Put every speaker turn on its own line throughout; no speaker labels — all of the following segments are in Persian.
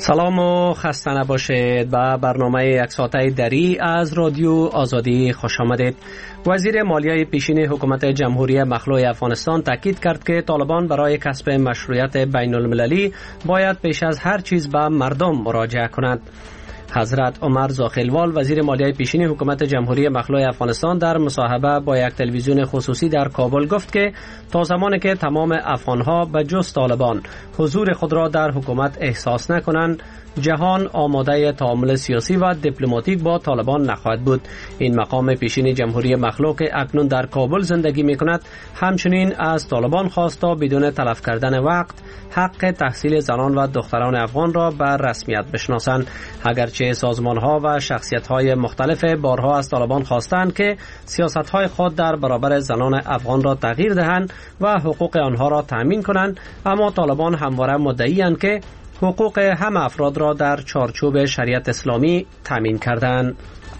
سلام و خسته نباشید. به برنامه یک ساعته دری از رادیو آزادی خوش آمدید. وزیر مالیه پیشین حکومت جمهوری مخلوع افغانستان تاکید کرد که طالبان برای کسب مشروعیت بین المللی باید پیش از هر چیز به مردم مراجعه کنند. حضرت عمر زاخیلوال وزیر مالیه پیشین حکومت جمهوری مخلوع افغانستان در مصاحبه با یک تلویزیون خصوصی در کابل گفت که تا زمانی که تمام افغانها به جز طالبان حضور خود را در حکومت احساس نکنند، جهان آماده تعامل سیاسی و دیپلماتیک با طالبان نخواهد بود. این مقام پیشین جمهوری مخلوع که اکنون در کابل زندگی می کند همچنین از طالبان خواست تا بدون تلف کردن وقت حق تحصیل زنان و دختران افغان را به رسمیت بشناسند. اگرچه سازمان‌ها و شخصیت‌های مختلف بارها از طالبان خواستند که سیاست‌های خود در برابر زنان افغان را تغییر دهند و حقوق آنها را تأمین کنند، اما طالبان همواره مدعی‌اند که حقوق همه افراد را در چارچوب شریعت اسلامی تأمین کردند.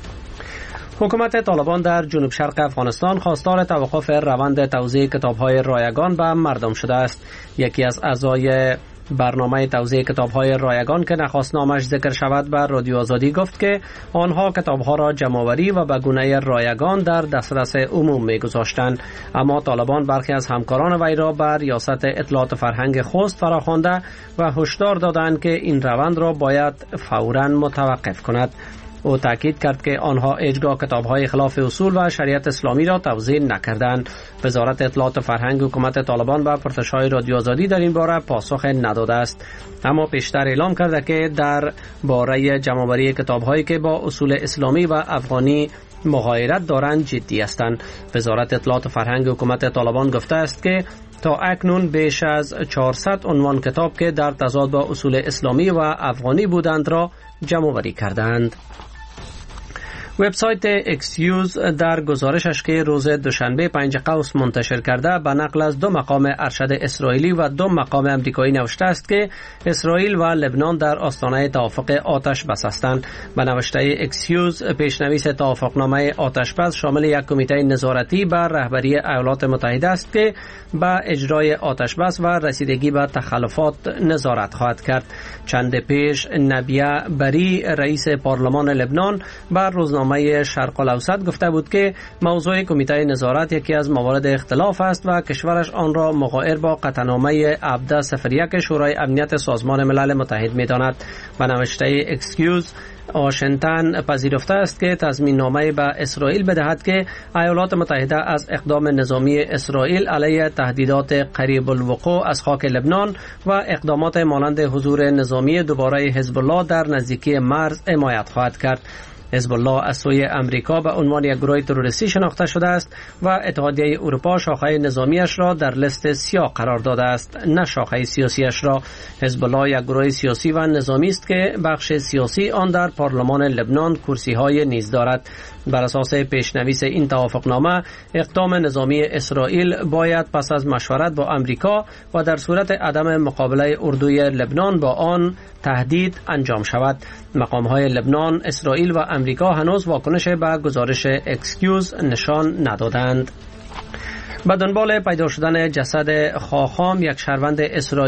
حکومت طالبان در جنوب شرق افغانستان خواستار توقف روند توزیع کتاب‌های رایگان به مردم شده است. یکی از اعضای برنامه توزیع کتاب‌های رایگان که نخواست نامش ذکر شود به رادیو آزادی گفت که آنها کتاب‌ها را جمع‌آوری و به گونه رایگان در دسترس عموم می‌گذاشتند، اما طالبان برخی از همکاران وی را به ریاست اطلاعات فرهنگ خوست فراخوانده و هشدار دادند که این روند را باید فوراً متوقف کند. او تاکید کرد که آنها هیچگاه کتاب‌های خلاف اصول و شریعت اسلامی را توزیع نکردند. وزارت اطلاعات فرهنگ حکومت طالبان به پرسش‌های رادیو آزادی در این باره پاسخ نداده است، اما پیشتر اعلام کرده که در باره جمع‌آوری کتاب‌هایی که با اصول اسلامی و افغانی مغایرت دارند جدی هستند. وزارت اطلاعات فرهنگ حکومت طالبان گفته است که تا اکنون بیش از 400 عنوان کتاب که در تضاد با اصول اسلامی و افغانی بودند را جمع‌آوری کردند. وبسایت اکسیوز در گزارشش که روز دوشنبه 5 قوس منتشر کرده به نقل از 2 مقام ارشد اسرائیلی و 2 مقام امریکایی نوشته است که اسرائیل و لبنان در آستانه توافق آتش بس هستند. به نوشته اکسیوز پیشنویس توافقنامه آتش بس شامل یک کمیته نظارتی بر رهبری ایالات متحده است که به اجرای آتش بس و رسیدگی به تخلفات نظارت خواهد کرد. چند پیش نبیه بری رئیس پارلمان لبنان بر روزنامه شرق الاوسط گفته بود که موضوع کمیته نظارت یکی از موارد اختلاف است و کشورش آن را مغایر با قطعنامه 1701 شورای امنیت سازمان ملل متحد می‌داند. به نوشته اکسکیوز واشنگتن پذیرفته است که تضمین نامه به اسرائیل بدهد که ایالات متحده از اقدام نظامی اسرائیل علیه تهدیدات قریب الوقوع از خاک لبنان و اقدامات مانند حضور نظامی دوباره حزب الله در نزدیکی مرز حمایت خواهد کرد. حزب الله از سوی امریکا به عنوان یک گروه تروریستی شناخته شده است و اتحادیه اروپا شاخه نظامیش را در لیست سیاه قرار داده است، نه شاخه سیاسیش را. حزب الله یک گروه سیاسی و نظامی است که بخش سیاسی آن در پارلمان لبنان کرسی‌های نیز دارد. بر اساس پیشنویس این توافقنامه اقدام نظامی اسرائیل باید پس از مشورت با امریکا و در صورت عدم مقابله اردوی لبنان با آن تهدید انجام شود. مقام‌های لبنان، اسرائیل و امریکا هنوز واکنش به گزارش اکسکیوز نشان ندادند. به دنبال پیدا شدن جسد خاخام، یک شهروند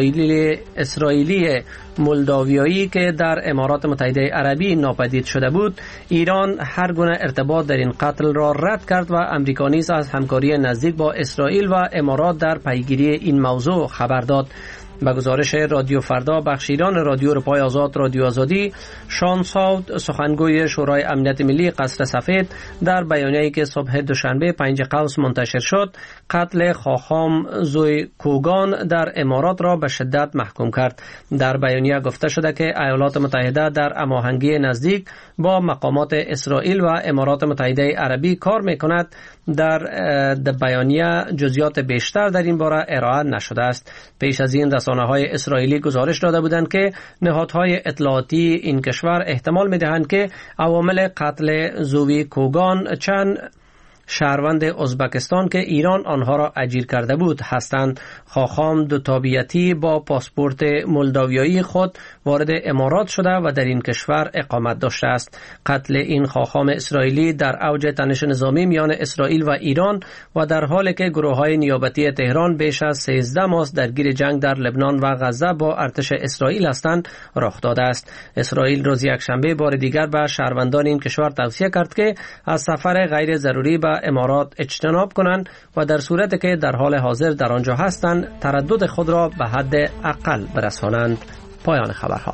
اسرائیلی مولداویایی که در امارات متحده عربی ناپدید شده بود، ایران هر گونه ارتباط در این قتل را رد کرد و امریکا نیز از همکاری نزدیک با اسرائیل و امارات در پیگیری این موضوع خبر داد. به گزارش رادیو فردا بخش ایران رادیو اروپای آزاد رادیو آزادی، شان ساود سخنگوی شورای امنیت ملی قصر سفید در بیانیه‌ای که صبح دوشنبه 5 قوس منتشر شد قتل خاخام زوی کوگان در امارات را به شدت محکوم کرد. در بیانیه گفته شده که ایالات متحده در هماهنگی نزدیک با مقامات اسرائیل و امارات متحده عربی کار می‌کند. در بیانیه جزئیات بیشتر در این باره ارائه نشده است. پیش از این رسانه‌های اسرائیلی گزارش داده بودند که نهادهای اطلاعاتی این کشور احتمال می‌دهند که عوامل قتل زوی کوگان چند شهروند ازبکستان که ایران آنها را اجیر کرده بود هستند. خاخام دو تابعیتی با پاسپورت مولداویایی خود وارد امارات شده و در این کشور اقامت داشته است. قتل این خاخام اسرائیلی در اوج تنش نظامی میان اسرائیل و ایران و در حالی که گروه‌های نیابتی تهران بیش از 13 ماه درگیر جنگ در لبنان و غزه با ارتش اسرائیل هستند رخ داده است. اسرائیل روز یکشنبه بار دیگر به شهروندان این کشور توصیه کرد که از سفر غیر ضروری به امارات اجتناب کنند و در صورتی که در حال حاضر در آنجا هستند تردد خود را به حد اقل برسانند. پایان خبرها.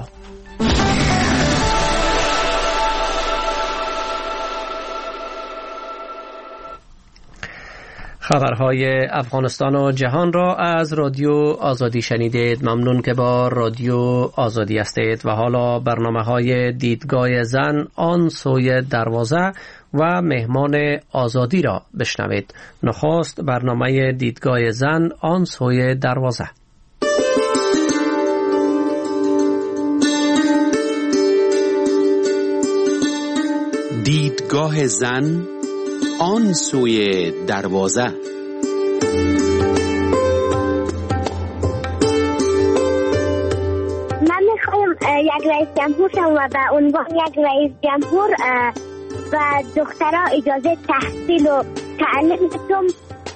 خبرهای افغانستان و جهان را از رادیو آزادی شنیدید. ممنون که با رادیو آزادی هستید. و حالا برنامه‌های دیدگاه زن آن سوی دروازه و مهمان آزادی را بشنوید. نخست برنامه دیدگاه زن آن سوی دروازه.
دیدگاه زن آن سوی دروازه.
من میخوایم یک رئیس جمهور شم و به عنوان یک رئیس جمهور و دخترها اجازه تحصیل و تعلیم بدم.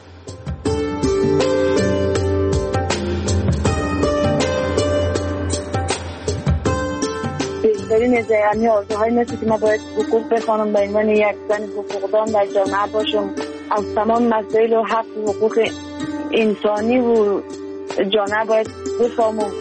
بهترین یعنی آرزوهای مثل که ما باید حقوق بخوانم به عنوان یک زن حقوقدان در جامعه باشم، از تمام مسائل و حق و حقوق انسانی و جامعه باید بفهمم.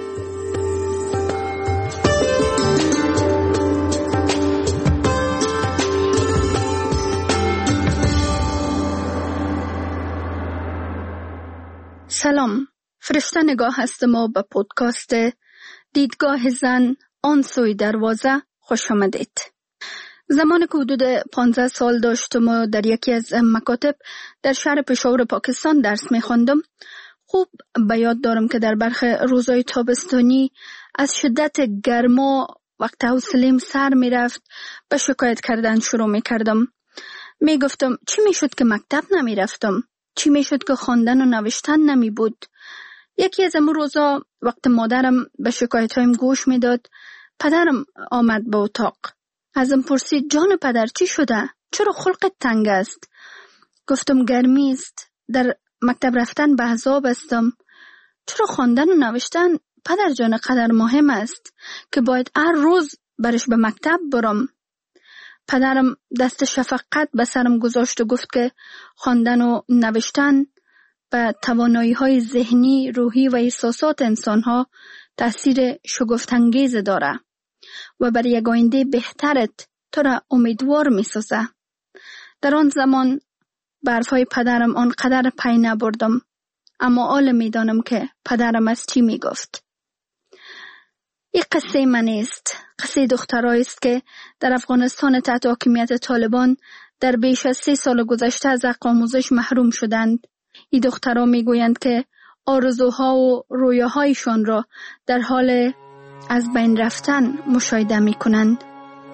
سلام، فرشته نگاه هستم و به پودکاست دیدگاه زن آن سوی دروازه خوش آمدید. زمان که حدود 15 سال داشتم و در یکی از مکاتب در شهر پشاور پاکستان درس می‌خواندم، خوب به یاد دارم که در برخی روزهای تابستانی از شدت گرما وقت حوصله‌ام سر می‌رفت به شکایت کردن شروع می‌کردم. می‌گفتم چی می‌شد که مکتب نمی‌رفتم؟ چی می‌شد که خواندن و نوشتن نمی بود؟ یکی از امون روزا وقت مادرم به شکایت‌هایم گوش می‌داد، پدرم آمد به اتاق. ازم پرسید جان پدر چی شده؟ چرا خلقت تنگ است؟ گفتم گرمی است، در مکتب رفتن به عذاب استم. چرا خواندن و نوشتن پدر جان قدر مهم است که باید هر روز برش به مکتب برم؟ پدرم دست شفقت به سرم گذاشت و گفت که خواندن و نوشتن به توانایی‌های ذهنی، روحی و احساسات انسان‌ها تأثیر شگفت‌انگیز داره و برای یک آینده بهترت تو را امیدوار می‌سازه. در آن زمان به حرف‌های پدرم آنقدر پی نبردم، اما حالا می‌دانم که پدرم از چی می‌گفت. این قصه من است، قصه دخترایی است که در افغانستان تحت حاکمیت طالبان در بیش از 3 سال گذشته از حق آموزش محروم شدند. این دخترها میگویند که آرزوها و رویاهایشان را در حال از بین رفتن مشاهده میکنند.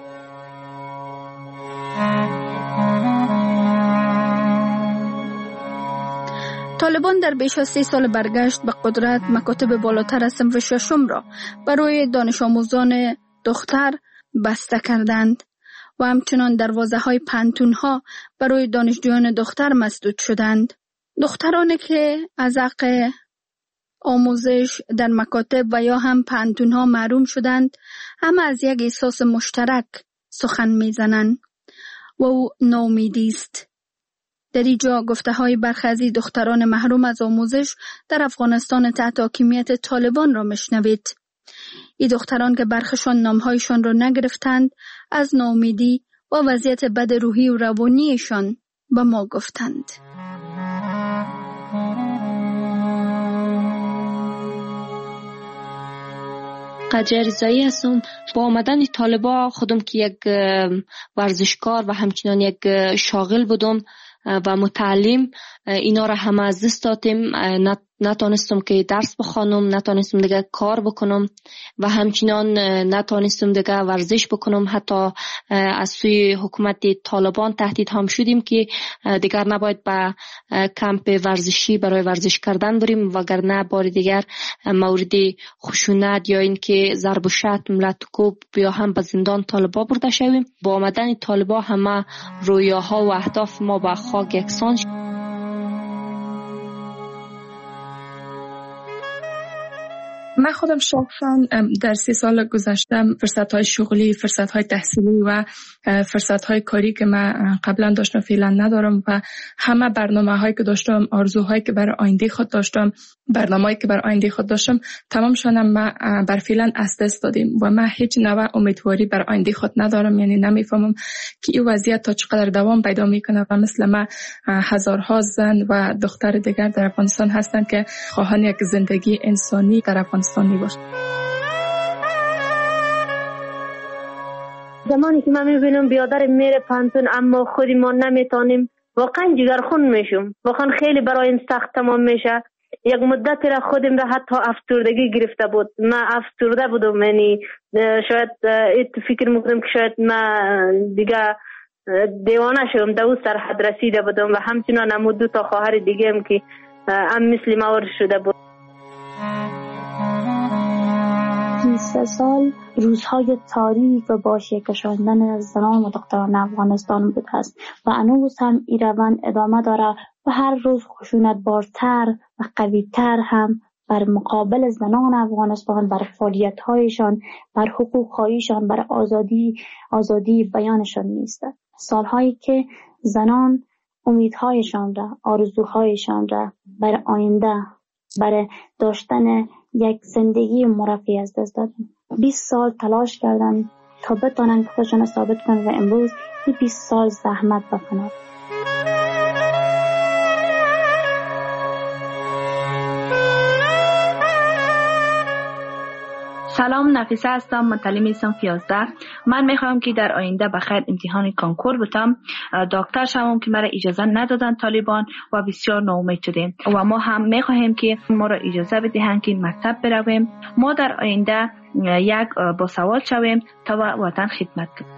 طالبان در بیش از 3 سال برگشت به قدرت مکاتب بالاتر از صنف ششم را برای دانش آموزان دختر بسته کردند و همچنان دروازه‌های پانتون‌ها برای دانشجویان دختر مسدود شدند. دخترانی که از حق آموزش در مکاتب و یا هم پانتون‌ها محروم شدند، هم از یک احساس مشترک سخن می‌زنند و او ناامیدی است. در اینجا گفته‌های برخی از دختران محروم از آموزش در افغانستان تحت حاکمیت طالبان را میشنوید. این دختران که برخشان نامهایشان را نگرفتند، از ناامیدی و وضعیت بد روحی و روانیشان به ما گفتند.
قدیر رضایی هستم. با آمدن طالبا خودم که یک ورزشکار و همچنان یک شاغل بودم و متعلم، اینا را همه از دست دادیم. نه نتونستم که درس بخوانم، نتونستم دیگه کار بکنم و همچنان نتونستم دیگه ورزش بکنم. حتی از سوی حکومت طالبان تهدید هم شدیم که دیگر نباید به کمپ ورزشی برای ورزش کردن بریم، وگرنه بار دیگر مورد خشونت یا اینکه ضرب و شتم، لطکوب یا هم به زندان طالبا برده شویم. با آمدن طالبا همه رویاها و اهداف ما به خاک یکسان شد.
من خودم شخصا در 3 سال گذشته فرصت‌های شغلی، فرصت‌های تحصیلی و فرصت‌های کاری که من قبلا داشتم فعلا ندارم و همه برنامه‌هایی که داشتم، آرزوهایی که برای آینده خود داشتم، برنامه‌ای که برای آینده خود داشتم، تمامشون من بر فعلا از دست دادیم و من هیچ نوع امیدواری برای آینده خود ندارم. یعنی نمیفهمم که این وضعیت تا چقدر دوام پیدا میکنه و مثل من هزارها زن و دختر دیگر در افغانستان هستند که خواهان یک زندگی انسانی در افغانستان باشه.
زمانی که من میبینم بیادر میره پانتون اما خودی ما نمیتونیم، واقعا جگرخون میشم. واقعا خیلی برای این سخت تمام میشه. یک مدت را خودم را حتی افسردگی گرفته بود. من افسرده بودم، یعنی شاید فکر میکنم که شاید من دیگه دیوانه شدم، در اون سرحد رسیده بودم و همچنان هم 2 تا خواهر دیگه هم که هم مثل ما شده بود.
23 سال روزهای تاریک و با شکشاندن زنان و دختران افغانستان بوده است و هنوز هم این روند ادامه داره و هر روز خشونت بارتر و قویتر هم بر مقابل زنان افغانستان، بر فعالیت‌هایشان، بر حقوق‌هایشان، بر آزادی بیانشان نیست. سالهایی که زنان امیدهایشان را، آرزوهایشان را بر آینده، برای داشتن یک زندگی مرفه از دست دادن. 20 سال تلاش کردن تا بتونن که خودشون ثابت کنن و امروز این 20 سال زحمت بکنن.
سلام، نفیسه هستم، متعلم صنف 11. من میخوام که در آینده بخیر امتحان کنکور بتم، دکتر شوم که مرا اجازه ندادن طالبان و بسیار ناامید شدیم و ما هم میخواهیم که ما را اجازه بدهند که مکتب برویم. ما در آینده یک باسواد شویم تا وطن خدمت کنیم.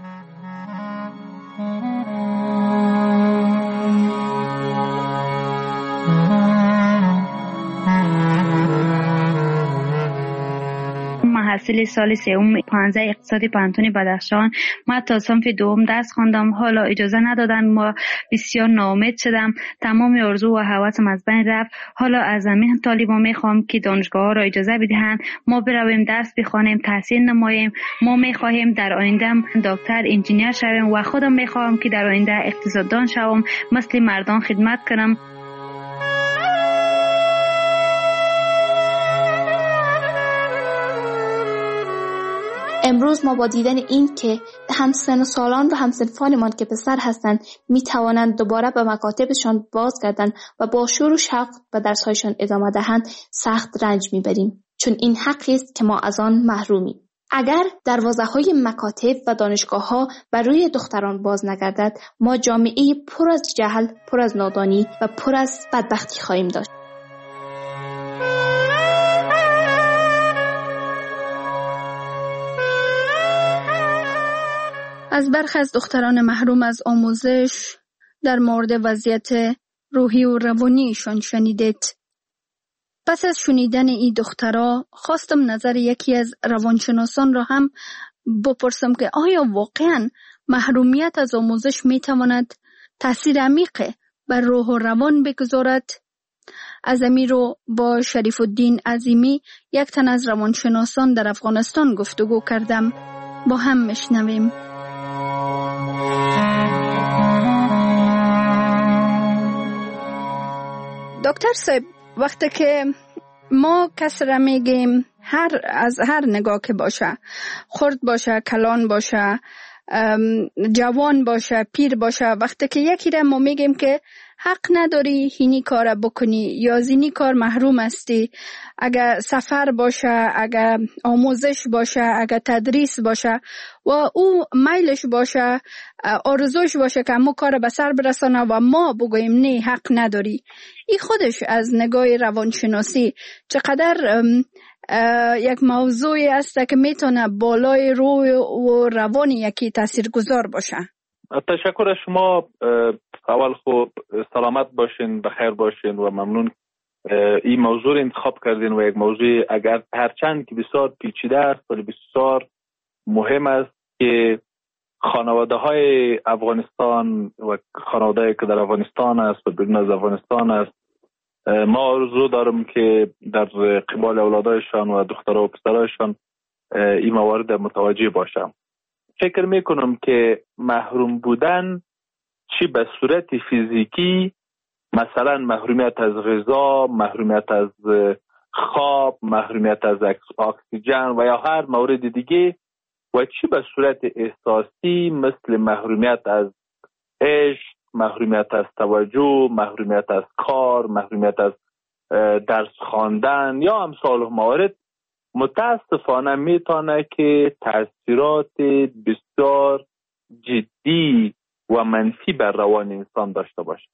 محصل سال 3 15 اقتصادی پانتون بدخشان. من تا صنف 2 درس خواندم، حالا اجازه ندادن، ما بسیار ناامید شدم، تمام آرزو و هوسم از بین رفت. حالا از همین طالبان میخوام که دانشگاه را اجازه بدهند ما برویم درس بخوانیم، تحصیل نماییم. ما میخواهیم در آینده دکتر، انجینیر شویم و خودم میخوام که در آینده اقتصاددان شوم، مثل مردان خدمت کنم.
امروز ما با دیدن این که همسن سالان و همسنفانمان که پسر هستند می توانند دوباره به مکاتبشان بازگردند و با شور و شوق به درسهایشان ادامه دهند سخت رنج میبریم، چون این حقی است که ما از آن محرومیم. اگر دروازه‌های مکاتب و دانشگاه‌ها بر روی دختران باز نگردد، ما جامعه پر از جهل، پر از نادانی و پر از بدبختی خواهیم داشت.
از برخی از دختران محروم از آموزش در مورد وضعیت روحی و روانیشان شنیدید. پس از شنیدن این دخترها خواستم نظر یکی از روانشناسان را هم بپرسم که آیا واقعاً محرومیت از آموزش میتواند تأثیر عمیق بر روح و روان بگذارد؟ از امیر رو با شریف الدین عظیمی، یک تن از روانشناسان در افغانستان گفتگو کردم. با هم میشنویم. دکتر صاحب، وقتی که ما کس را میگیم از هر نگاه که باشه، خرد باشه، کلان باشه، جوان باشه، پیر باشه، وقتی که یکی را ما میگیم که حق نداری اینی کار بکنی یا از اینی کار محروم هستی، اگر سفر باشه، اگر آموزش باشه، اگر تدریس باشه و او میلش باشه، آرزوش باشه که همون کار به سر برسانه و ما بگوییم نه حق نداری، این خودش از نگاه روانشناسی چقدر یک موضوعی است که میتونه بالای روی و روان یکی تاثیرگذار باشه.
تشکر از شما. اول خوب سلامت باشین، بخیر باشین و ممنون این موضوع رو انتخاب کردین و یک موضوع اگر هرچند که بسیار پیچیده است ولی بسیار مهم است که خانواده های افغانستان و خانواده که در افغانستان است و بیرون از افغانستان است، ما آرزو دارم که در قبال اولادایشان و دخترها و پسرایشان این موارد متوجه باشم. فکر میکنم که محروم بودن چی به صورت فیزیکی، مثلا محرومیت از غذا، محرومیت از خواب، محرومیت از اکسیژن و یا هر مورد دیگه، و چی به صورت احساسی مثل محرومیت از عشق، محرومیت از توجه، محرومیت از کار، محرومیت از درس خواندن یا امثال موارد، متاسفانه میتونه که تاثیرات بسیار جدی و منفی بر روان انسان داشته باشه.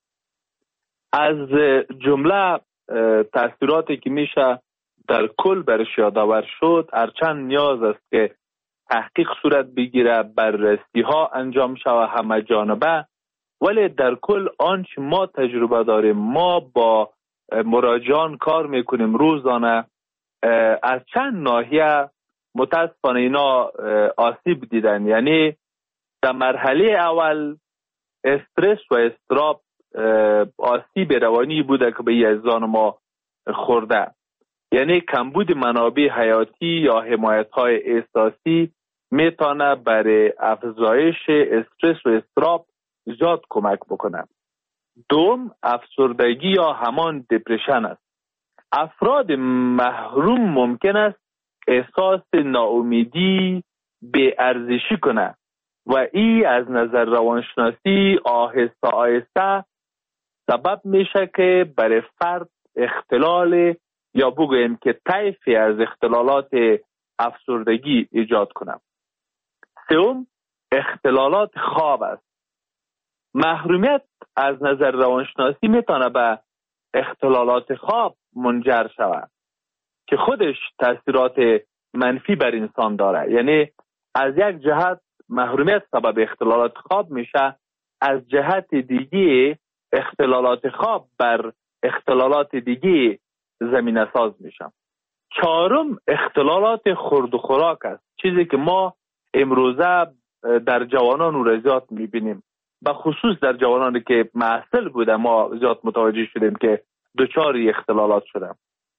از جمله تاثیراتی که میشه در کل برش یادآور شد، هرچند نیاز است که تحقیق صورت بگیره، بررسی ها انجام شود همه جانبه، ولی در کل آنچه ما تجربه داریم، ما با مراجعان کار میکنیم روزانه، از چند ناحیه متاسفانه اینا آسیب دیدن. یعنی در مرحله اول استرس و اضطراب آسیب روانی بوده که به یزدان ما خورده، یعنی کمبود منابع حیاتی یا حمایت های احساسی میتونه برای افزایش استرس و اضطراب زیاد کمک بکنه. دوم، افسردگی یا همان دپرشن است. افراد محروم ممکن است احساس ناامیدی، بی‌ارزشی کنه و این از نظر روانشناسی آهسته آهسته سبب میشه که برای فرد اختلال یا بگوییم که طیفی از اختلالات افسردگی ایجاد کنه. سوم، اختلالات خواب است. محرومیت از نظر روانشناسی میتونه به اختلالات خواب منجر شود که خودش تاثیرات منفی بر انسان داره. یعنی از یک جهت محرومیت سبب اختلالات خواب میشه، از جهت دیگه اختلالات خواب بر اختلالات دیگه زمینه ساز میشه. چهارم، اختلالات خورد و خوراک است، چیزی که ما امروزه در جوانان و زیاد میبینیم، به خصوص در جوانانی که معسل بوده ما زیاد متوجه شدیم که دچار اختلالات شدن.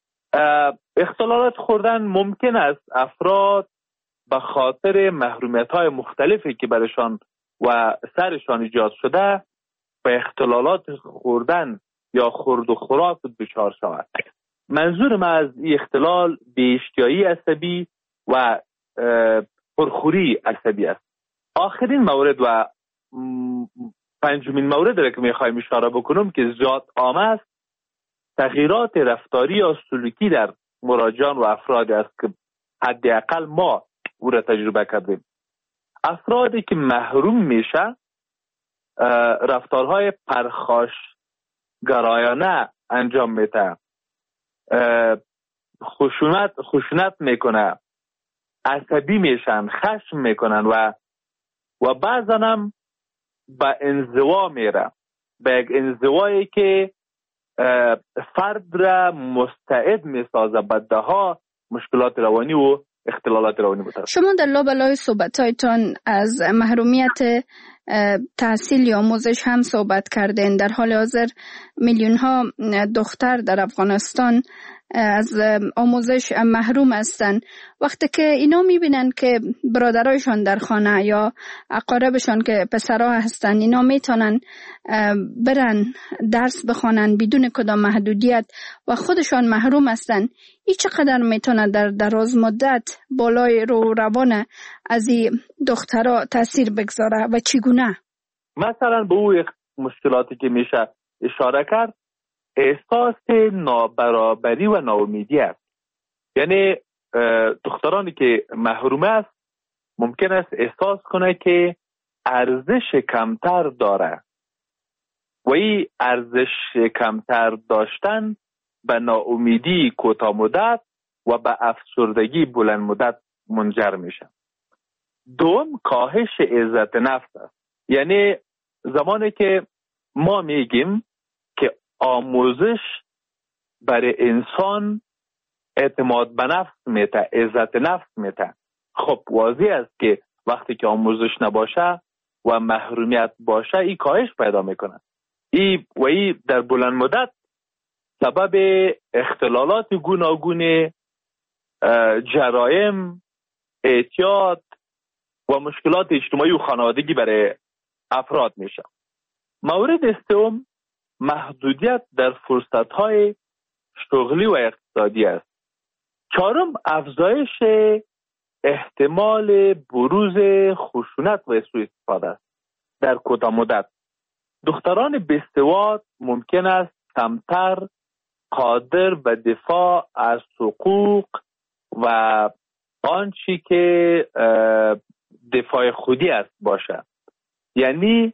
اختلالات خوردن ممکن است افراد به خاطر محرومیت‌های مختلفی که برشان و سرشان ایجاد شده به اختلالات خوردن یا خورد و خوراک دچار شود. منظور من از این اختلال بی‌اشتهایی عصبی و پرخوری عصبی است. آخرین مورد و پنجمین مورد را که میخوایم اشاره بکنم که زیاد عام است، تغییرات رفتاری یا سلوکی در مراجعان و افرادی است که حداقل ما او را تجربه کردیم. افرادی که محروم میشه رفتارهای پرخاشگرایانه انجام میده، خشونت میکنه، عصبی میشن، خشم میکنن و بعضا هم به انزوا میره، به یک انزوایی که فرد را مستعد میسازه بدها مشکلات روانی و اختلالات روانی بتره.
شما در لابلای صحبتایتان از محرومیت تحصیل یا آموزش هم صحبت کردین. در حال حاضر میلیون ها دختر در افغانستان از آموزش محروم هستند. وقتی که اینا میبینن که برادرایشان در خانه یا اقاربشان که پسرها هستن اینا میتونن برن درس بخوانن بدون کدام محدودیت و خودشان محروم هستن، این چقدر میتونه در دراز مدت بالای روان از این دخترها تاثیر بگذاره و چگونه؟
مثلا به اون مشکلاتی که میشه اشاره کرد، احساس نابرابری و ناامیدی است. یعنی دخترانی که محروم است ممکن است احساس کنه که ارزش کمتر داره و این ارزش کمتر داشتن به ناامیدی کوتاه مدت و به افسردگی بلند مدت منجر میشه. دوم، کاهش عزت نفس است. یعنی زمانی که ما میگیم که آموزش برای انسان اعتماد به نفس میده، عزت نفس میده، خب واضح است که وقتی که آموزش نباشه و محرومیت باشه این کاهش پیدا میکنه. این در بلند مدت سبب اختلالات گوناگون، جرایم، اعتیاد و مشکلات اجتماعی و خانوادگی برای افراد میشه. مورد سوم، محدودیت در فرصت‌های شغلی و اقتصادی است. چهارم، افزایش احتمال بروز خشونت و سوء استفاده است. در کوتاه مدت دختران بی‌سواد ممکن است کمتر قادر به دفاع از حقوق و آنچه که دفاع خودی است باشه. یعنی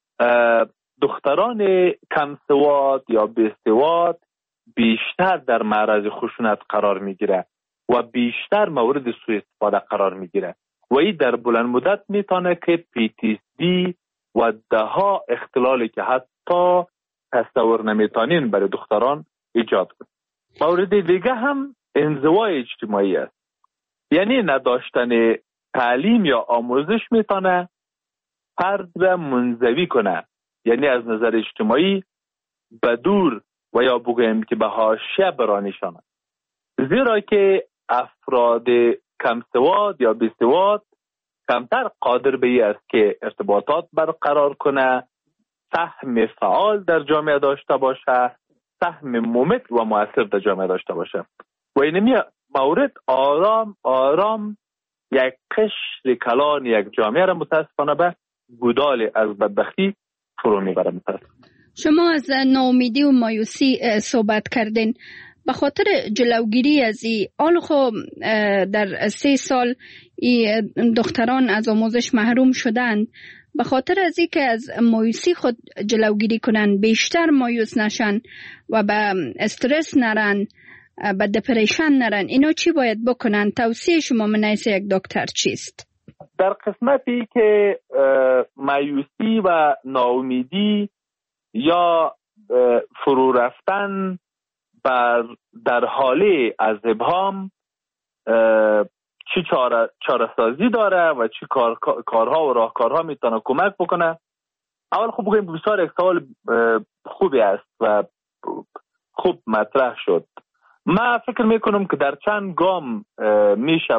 دختران کم سواد یا بی‌سواد بیشتر در معرض خشونت قرار میگیره و بیشتر مورد سوء استفاده قرار میگیره و این در بلند مدت میتونه که PTSD و دهها اختلالی که حتی تصور نمیتونین برای دختران ایجاد کنه. مورد دیگه هم انزوای اجتماعی است. یعنی نداشتن تعلیم یا آموزش میتونه فرد را منزوی کنه، یعنی از نظر اجتماعی به دور و یا بگویم که به حاشیه برانشانه. زیرا که افراد کم سواد یا بی سواد کمتر قادر به این است که ارتباطات برقرار کنه، سهم فعال در جامعه داشته باشه، سهم ممت و مؤثر در جامعه داشته باشه و اینمی مورد آرام آرام یک قشر کلان یک جامعه را متاسفانه به گودال از بدبختی فرو میبره.
شما از ناامیدی و مایوسی صحبت کردین. به خاطر جلوگیری از این حال خب در 3 سال دختران از آموزش محروم شدند. به خاطر از این که از مایوسی خود جلوگیری کنن، بیشتر مایوس نشن و به استرس نرن، به دپریشن نرن، اینا چی باید بکنن؟ توصیه شما من حیث یک دکتر چیست؟
در قسمتی که مایوسی و ناامیدی یا فرو رفتن در حال از ابهام چی چاره سازی داره و چی کارها و راهکارها میتونه کمک بکنه؟ اول خوب بگویم بسیار یک سوال خوبی است و خوب مطرح شد. من فکر میکنم که در چند گام میشه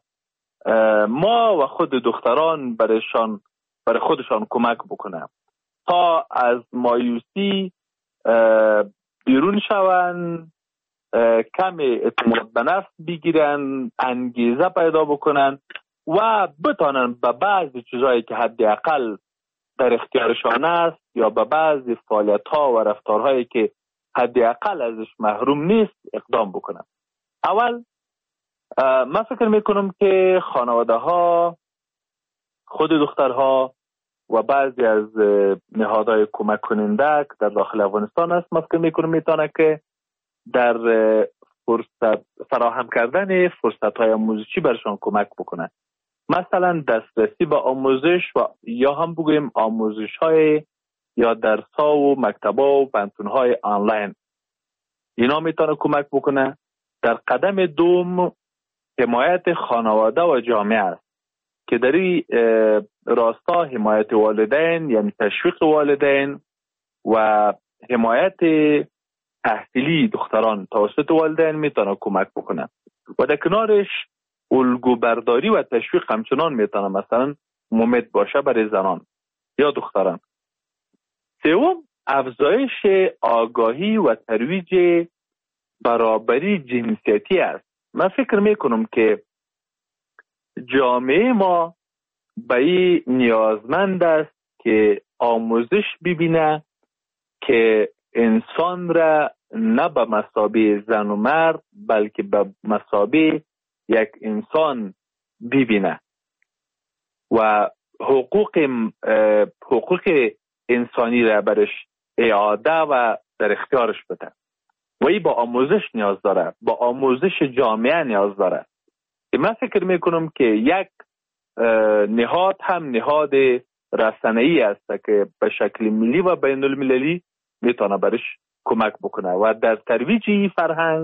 ما و خود دختران برای خودشان کمک بکنه تا از مایوسی بیرون شون، کم اعتماد به نفس بگیرن، انگیزه پیدا بکنن و بتانن به بعضی چیزایی که حداقل در اختیارشان است یا به بعضی فعالیت‌ها و رفتارهایی که حداقل ازش محروم نیست اقدام بکنن. اول من فکر میکنم که خانواده ها، خود دخترها و بعضی از نهادهای کمک کننده که در داخل افغانستان است، من فکر میکنم میتونه که در فراهم کردن فرصت‌های آموزشی برشان کمک بکنه. مثلا دسترسی به آموزش و یا هم بگویم آموزش‌های یا درس‌ها و مکتب‌ها و پانتون‌های آنلاین، اینا میتونه کمک بکنه. در قدم دوم حمایت خانواده و جامعه است که در این راستا حمایت والدین، یعنی تشویق والدین و حمایت تحصیلی دختران توسط والدین میتونه کمک بکنه و در کنارش الگو برداری و تشویق همچنان میتونه مثلا ممد باشه برای زنان یا دختران. سوم، افزایش آگاهی و ترویج برابری جنسیتی است. من فکر میکنم که جامعه ما به این نیازمند است که آموزش ببینه که انسان را نه به مثابه زن و مرد بلکه به مثابه یک انسان ببینه و حقوق انسانی را برش اعاده و در اختیارش بده و این با آموزش نیاز داره، با آموزش جامعه نیاز داره. من فکر میکنم که یک نهاد هم نهاد رسانه‌ای است که به شکل ملی و بین المللی میتونه برش کمک بکنه و در ترویج فرهنگ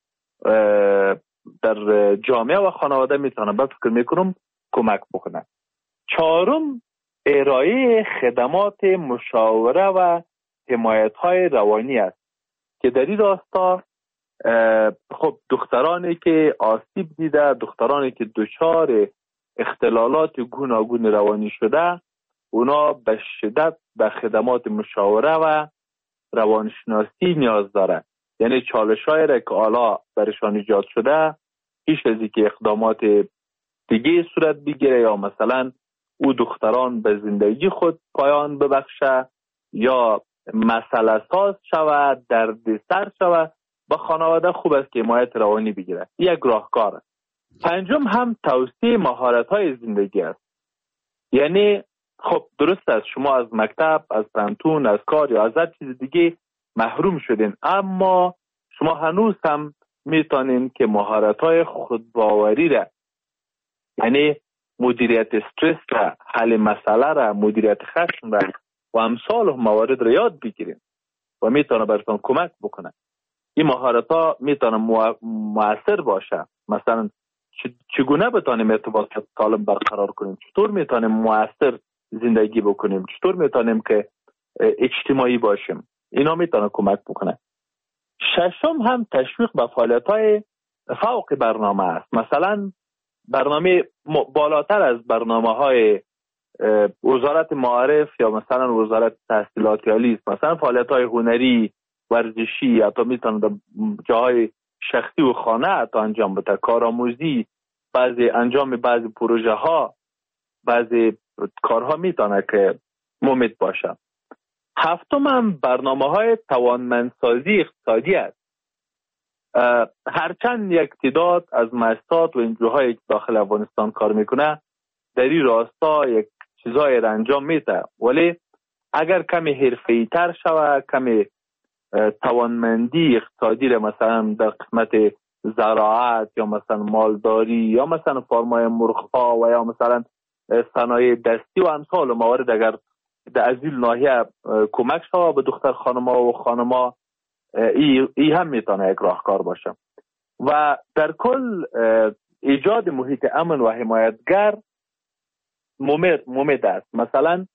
در جامعه و خانواده میتونه به فکر میکنم کمک بکنه. چهارم، ارائه خدمات مشاوره و حمایت‌های روانی است که در این راستا خب دخترانی که آسیب دیده، دخترانی که دچار اختلالات گوناگون روانی شده، اونا به شدت به خدمات مشاوره و روانشناسی نیاز داره. یعنی چالش‌هایی را که حالا برشان ایجاد شده پیش از اینکه اقدامات دیگه صورت بگیره یا مثلا او دختران به زندگی خود پایان ببخشه یا مسئله ساز شود، دردسر شود، با خانواده خوب است که حمایت روانی بگیره. یک راهکار است. پنجم هم توسعه مهارت‌های زندگی است. یعنی خب درست است شما از مکتب، از پانتون، از کار یا از هر چیز دیگه محروم شدین، اما شما هنوز هم میتونین که مهارت‌های خودباوری را، یعنی مدیریت استرس را، حل مسئله را، مدیریت خشم را و امثال موارد را یاد بگیرین و میتونه براتون کمک بکنه. این مهارت‌ها میتونه مؤثر باشه. مثلا چگونه بتونیم ارتباط سالم برقرار کنیم، چطور میتونیم مؤثر زندگی بکنیم، چطور میتونیم که اجتماعی باشیم، اینا میتونه کمک بکنه. ششم هم تشویق به فعالیت‌های فوق برنامه است. مثلا برنامه بالاتر از برنامه‌های وزارت معارف یا مثلا وزارت تحصیلات عالی است. مثلا فعالیت‌های هنری، ورزشی، حتی میتونه در جاهای شخصی و خانه حتی انجام بده، کارآموزی، انجام بعضی پروژه ها، بعضی کارها میتونه که مفید باشه. هفتم هم برنامه‌های توانمندسازی اقتصادی است. هرچند یک تعداد از مؤسسات و انجوهایی که داخل افغانستان کار میکنه در این راستا یک چیزایی را انجام میده، ولی اگر کمی حرفه‌ای تر شود، کمی توانمندی اقتصادی را مثلا در قسمت زراعت یا مثلا مالداری یا مثلا فارمای مرغ‌ها و یا مثلا صنایع دستی و امثال موارد اگر در از این ناحیه کمک شود به دختر خانم‌ها و خانم‌ها، ای هم میتونه یک راهکار باشه. و در کل ایجاد محیط امن و حمایتگر ممید است. مثلا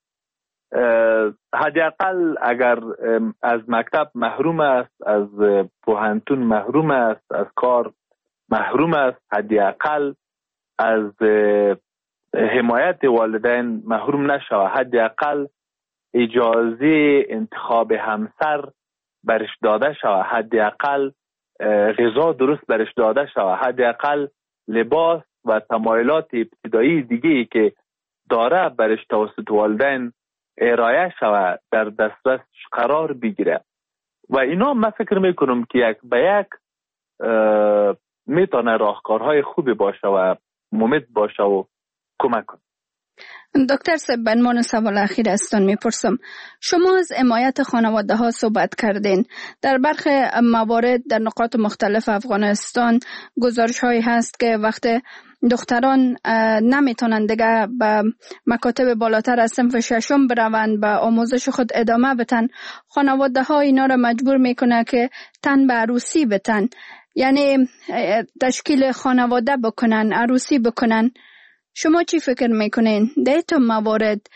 حداقل اگر از مکتب محروم است، از پوهنتون محروم است، از کار محروم است، حداقل از حمایت والدین محروم نشود، حداقل اجازه انتخاب همسر برش داده شود، حداقل غذا درست برش داده شود، حداقل لباس و تمایلات ابتدایی دیگه که داره برش توسط والدین ارائه شود، در دسترس قرار بگیره. و اینا من فکر میکنم که یک به یک میتونه راهکارهای خوبی باشه و مفید باشه و کمک کنه.
دکتر صاحب، من سوال اخیر استان میپرسم. شما از حمایت خانواده ها صحبت کردین. در برخی موارد در نقاط مختلف افغانستان گزارش هایی هست که وقت دختران نمیتونن دیگه به مکاتب بالاتر از صنف ششم بروند، به آموزش خود ادامه بدن، خانواده ها اینا را مجبور میکنه که تن به عروسی بدن، یعنی تشکیل خانواده بکنن، عروسی بکنن. شما چی فکر میکنین؟ در این موارد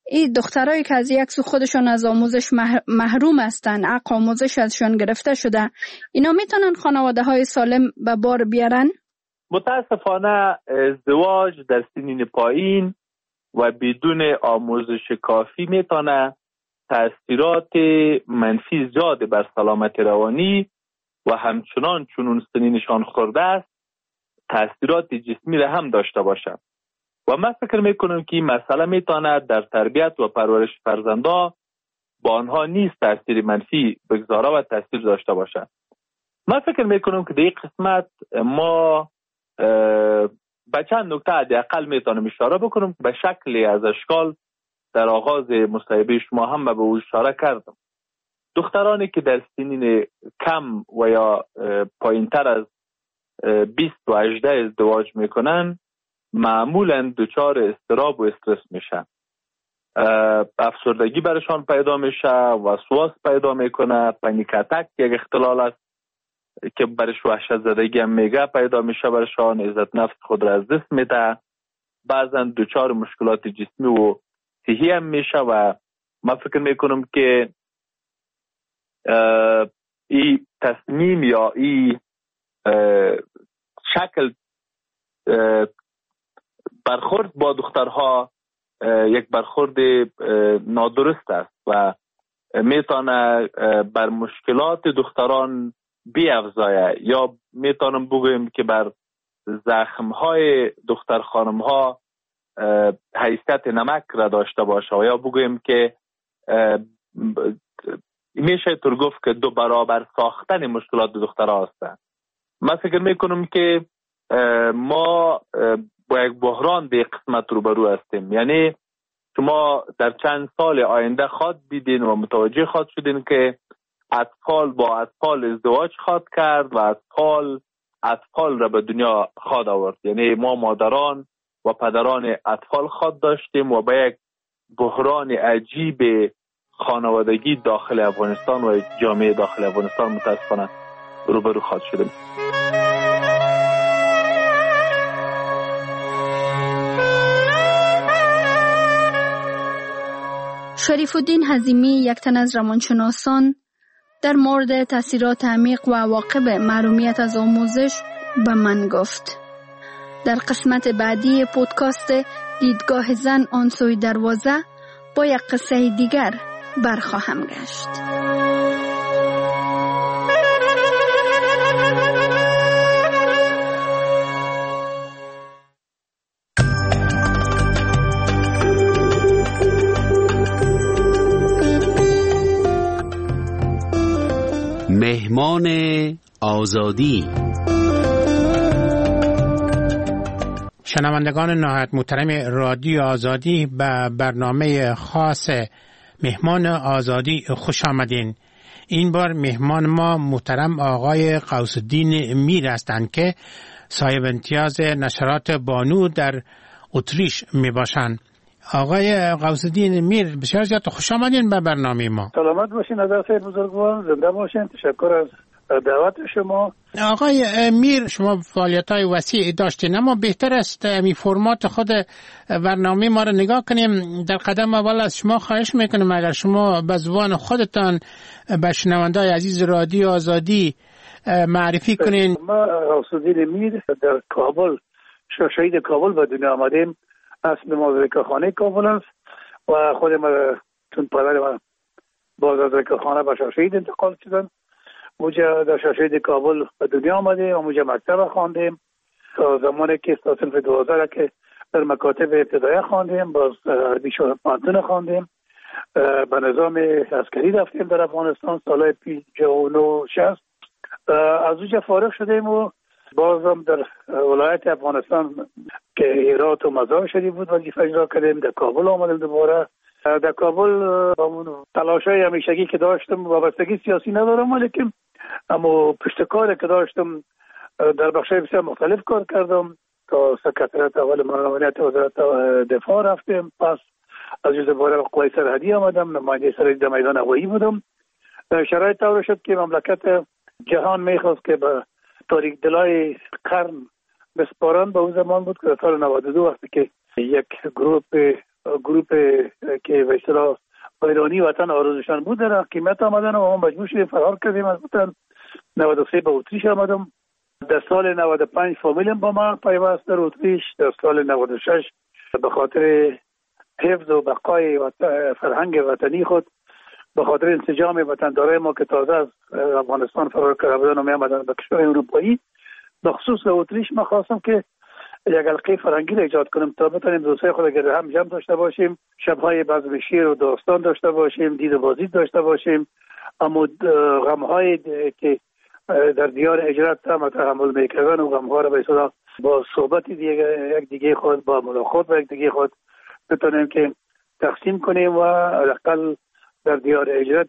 این دخترایی که از یک سو خودشون از آموزش محروم هستن، حق آموزش ازشون گرفته شده، اینا میتونن خانواده های سالم به بار بیارن؟
متاسفانه ازدواج در سنین پایین و بدون آموزش کافی میتونه تأثیرات منفی زیاد بر سلامت روانی و همچنان چون سنینشان خورده است تأثیرات جسمی را هم داشته باشد. و من فکر میکنم که این مسئله میتونه در تربیت و پرورش فرزندا با آنها نیست تأثیر منفی بگذاره و تأثیر داشته باشد. من فکر میکنم که در این قسمت ما به چند نکته حداقل میتونم اشاره بکنم به شکلی از اشکال در آغاز مصاحبه شما هم به او اشاره کردم. دخترانی که در سنین کم و یا پایین تر از 20 و 18 ازدواج میکنن معمولا دچار اضطراب و استرس میشن. افسردگی برشان پیدا میشه، وسواس پیدا میکنه، پنیک اتک یک اختلال است که برش وحشت زدگی هم میگه پیدا میشه برشان، عزت نفس خود را از دست میده، بعضا دچار مشکلات جسمی و صحی هم میشه. و من فکر میکنم که این تصمیم یا این شکل برخورد با دخترها یک برخورد نادرست است و میتونه بر مشکلات دختران بیافزایه، یا میتونم بگویم که بر زخمهای دختر خانمها حیثیت نمک را داشته باشه، و یا بگویم که میشه طور گفت که 2 برابر ساختن مشکلات دخترها هستند. من فکر میکنم که ما با یک بحران به قسمت روبرو هستیم. یعنی شما در چند سال آینده خواد دیدین و متوجه خواد شدین که اطفال با اطفال ازدواج خواد کرد و اطفال را به دنیا خواد آورد. یعنی ما مادران و پدران اطفال خواد داشتیم و با یک بحران عجیب خانوادگی داخل افغانستان و جامعه داخل افغانستان متاسفانه روبرو خواد شدیم.
شریف الدین حزیمی، یک تن از روانشناسان، در مورد تاثیرات عمیق و عواقب محرومیت از آموزش به من گفت. در قسمت بعدی پودکاست دیدگاه زن آن سوی دروازه با یک قصه دیگر برخواهم گشت.
مهمان آزادی.
شنوندگان نهایت محترم رادیو آزادی، به برنامه خاص مهمان آزادی خوش آمدین. این بار مهمان ما محترم آقای غوث الدین میر هستند که صاحب امتیاز نشرات بانو در اتریش می باشند. آقای غوث الدین میر، بسیار زیاد خوش آمدین به برنامه ما.
سلامت باشین نظر خیر بزرگوار، زنده باشین. تشکر از دعوت شما.
آقای میر، شما فعالیت‌های وسیع داشتین، اما بهتر است می فرمات خود برنامه ما را نگاه کنیم. در قدم اول از شما خواهش میکنم اگر شما به زبان خودتان به شنونده‌های عزیز رادیو آزادی معرفی کنین.
ما غوث الدین میر در کابل، شهید کابل به دنیا آمدیم. اصل ما زکاخانه کابل است و خود ما چون پدر ما باز از زکاخانه به شهید انتقال شدن. موجه در شهید کابل به دنیا آمدیم و موجه مکتب خواندیم تا زمانی که تا صنف 12 که در مکاتب ابتدایی خواندیم، باز عربی پانتون خواندیم، به نظام عسکری رفتیم در افغانستان سالهای 59-60. از اونجا فارغ شدیم و بازم در ولایت افغانستان که هرات و مزار شریف بود وظیفه اجرا کردیم. در کابل آمدیم دوباره. در کابل با تلاشای همیشگی که داشتم، وابستگی سیاسی ندارم ولیکن اما پشتکار که داشتم در بخشای بسیار مختلف کار کردم. تا سکرتریات اول معاونت وزارت دفاع رفتیم، پس از جزء باره قوای سرحدی آمدم، نماینده سرحدی در میدان هوایی بودم. شرایط طور شد که مملکت جهان میخواست که به تاریک دلای قرن بسپارن. به اون زمان بود که در سال 92 وقتی که یک گروه گروپ که به اصطلاح ایرانی وطن آرزوشان بود در حکیمت آمدن و ما مجبور شدیم فرار کردیم از وطن. 93 به اتریش آمدم. در سال 95 فامیلم با من پیوست در اتریش. در سال 96 به خاطر حفظ و بقای فرهنگ وطنی خود، به خاطر انسجام وطندارای ما که تازه از افغانستان فرار کرده بودن و می آمدن به کشورهای اروپایی، به خصوص در اتریش ما خواستم که یک حلقه فرهنگی را ایجاد کنیم تا بتونیم دوستای خود گرد هم جمع داشته باشیم، شب‌های بزم شعر و داستان داشته باشیم، دید و بازدید داشته باشیم، اما غم‌های که در دیار هجرت هم تحمل میکردن و غم‌ها را به اصطلاح با صحبت یک دیگه خود، با ملاقات با یک دیگه خود بتونیم که تقسیم کنیم و حداقل در دیار هجرت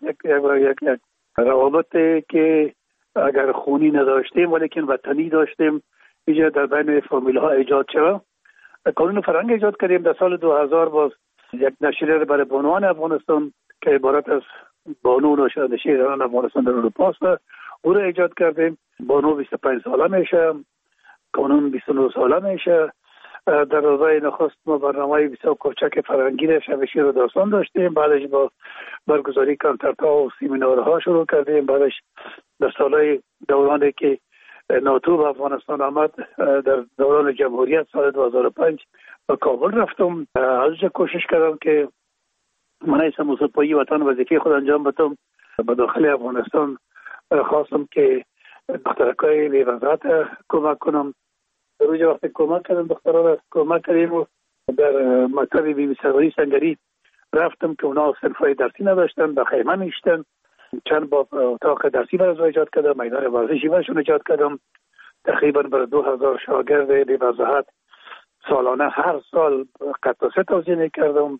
یک روابط که اگر خونی نداشتیم ولیکن وطنی داشتیم اینجا در بین فامیل ها ایجاد شد. قانون فرهنگ ایجاد کردیم. در سال 2000 باز یک نشریه برای بانوان افغانستان که عبارت از بانو نشریه‌داران افغانستان در اروپا است او را ایجاد کردیم. بانو 25 ساله میشه، قانون 29 ساله میشه. در روزهای نخست ما برنامه بسیار کوچک فرهنگی را شب شعر و داستان داشتیم. بعدش با برگزاری کنسرت‌ها و سمینارها شروع کردیم. بعدش در سالهای دورانی که ناتو به افغانستان آمد، در دوران جمهوریت سال 2005 به کابل رفتم. ازش کوشش کردم که من ایسا موسیقی وطن وظیفه خود انجام بدم. به داخل افغانستان خواستم که دخترکای بی‌وضاحت کمک کنم. در روز وقتی کمک کردم دخترها را کمک کردیم و در مکتب بیبی سروری سنگری رفتم که اونا صنفای درسی نداشتن، به خیمه میشتن. چند با اتاق درسی برای ایجاد کردم، میدان ورزشی برشون ایجاد کردم. تقریبا برای 2000 شاگرد بی‌وضاحت سالانه هر سال قطعه توزیع کردم.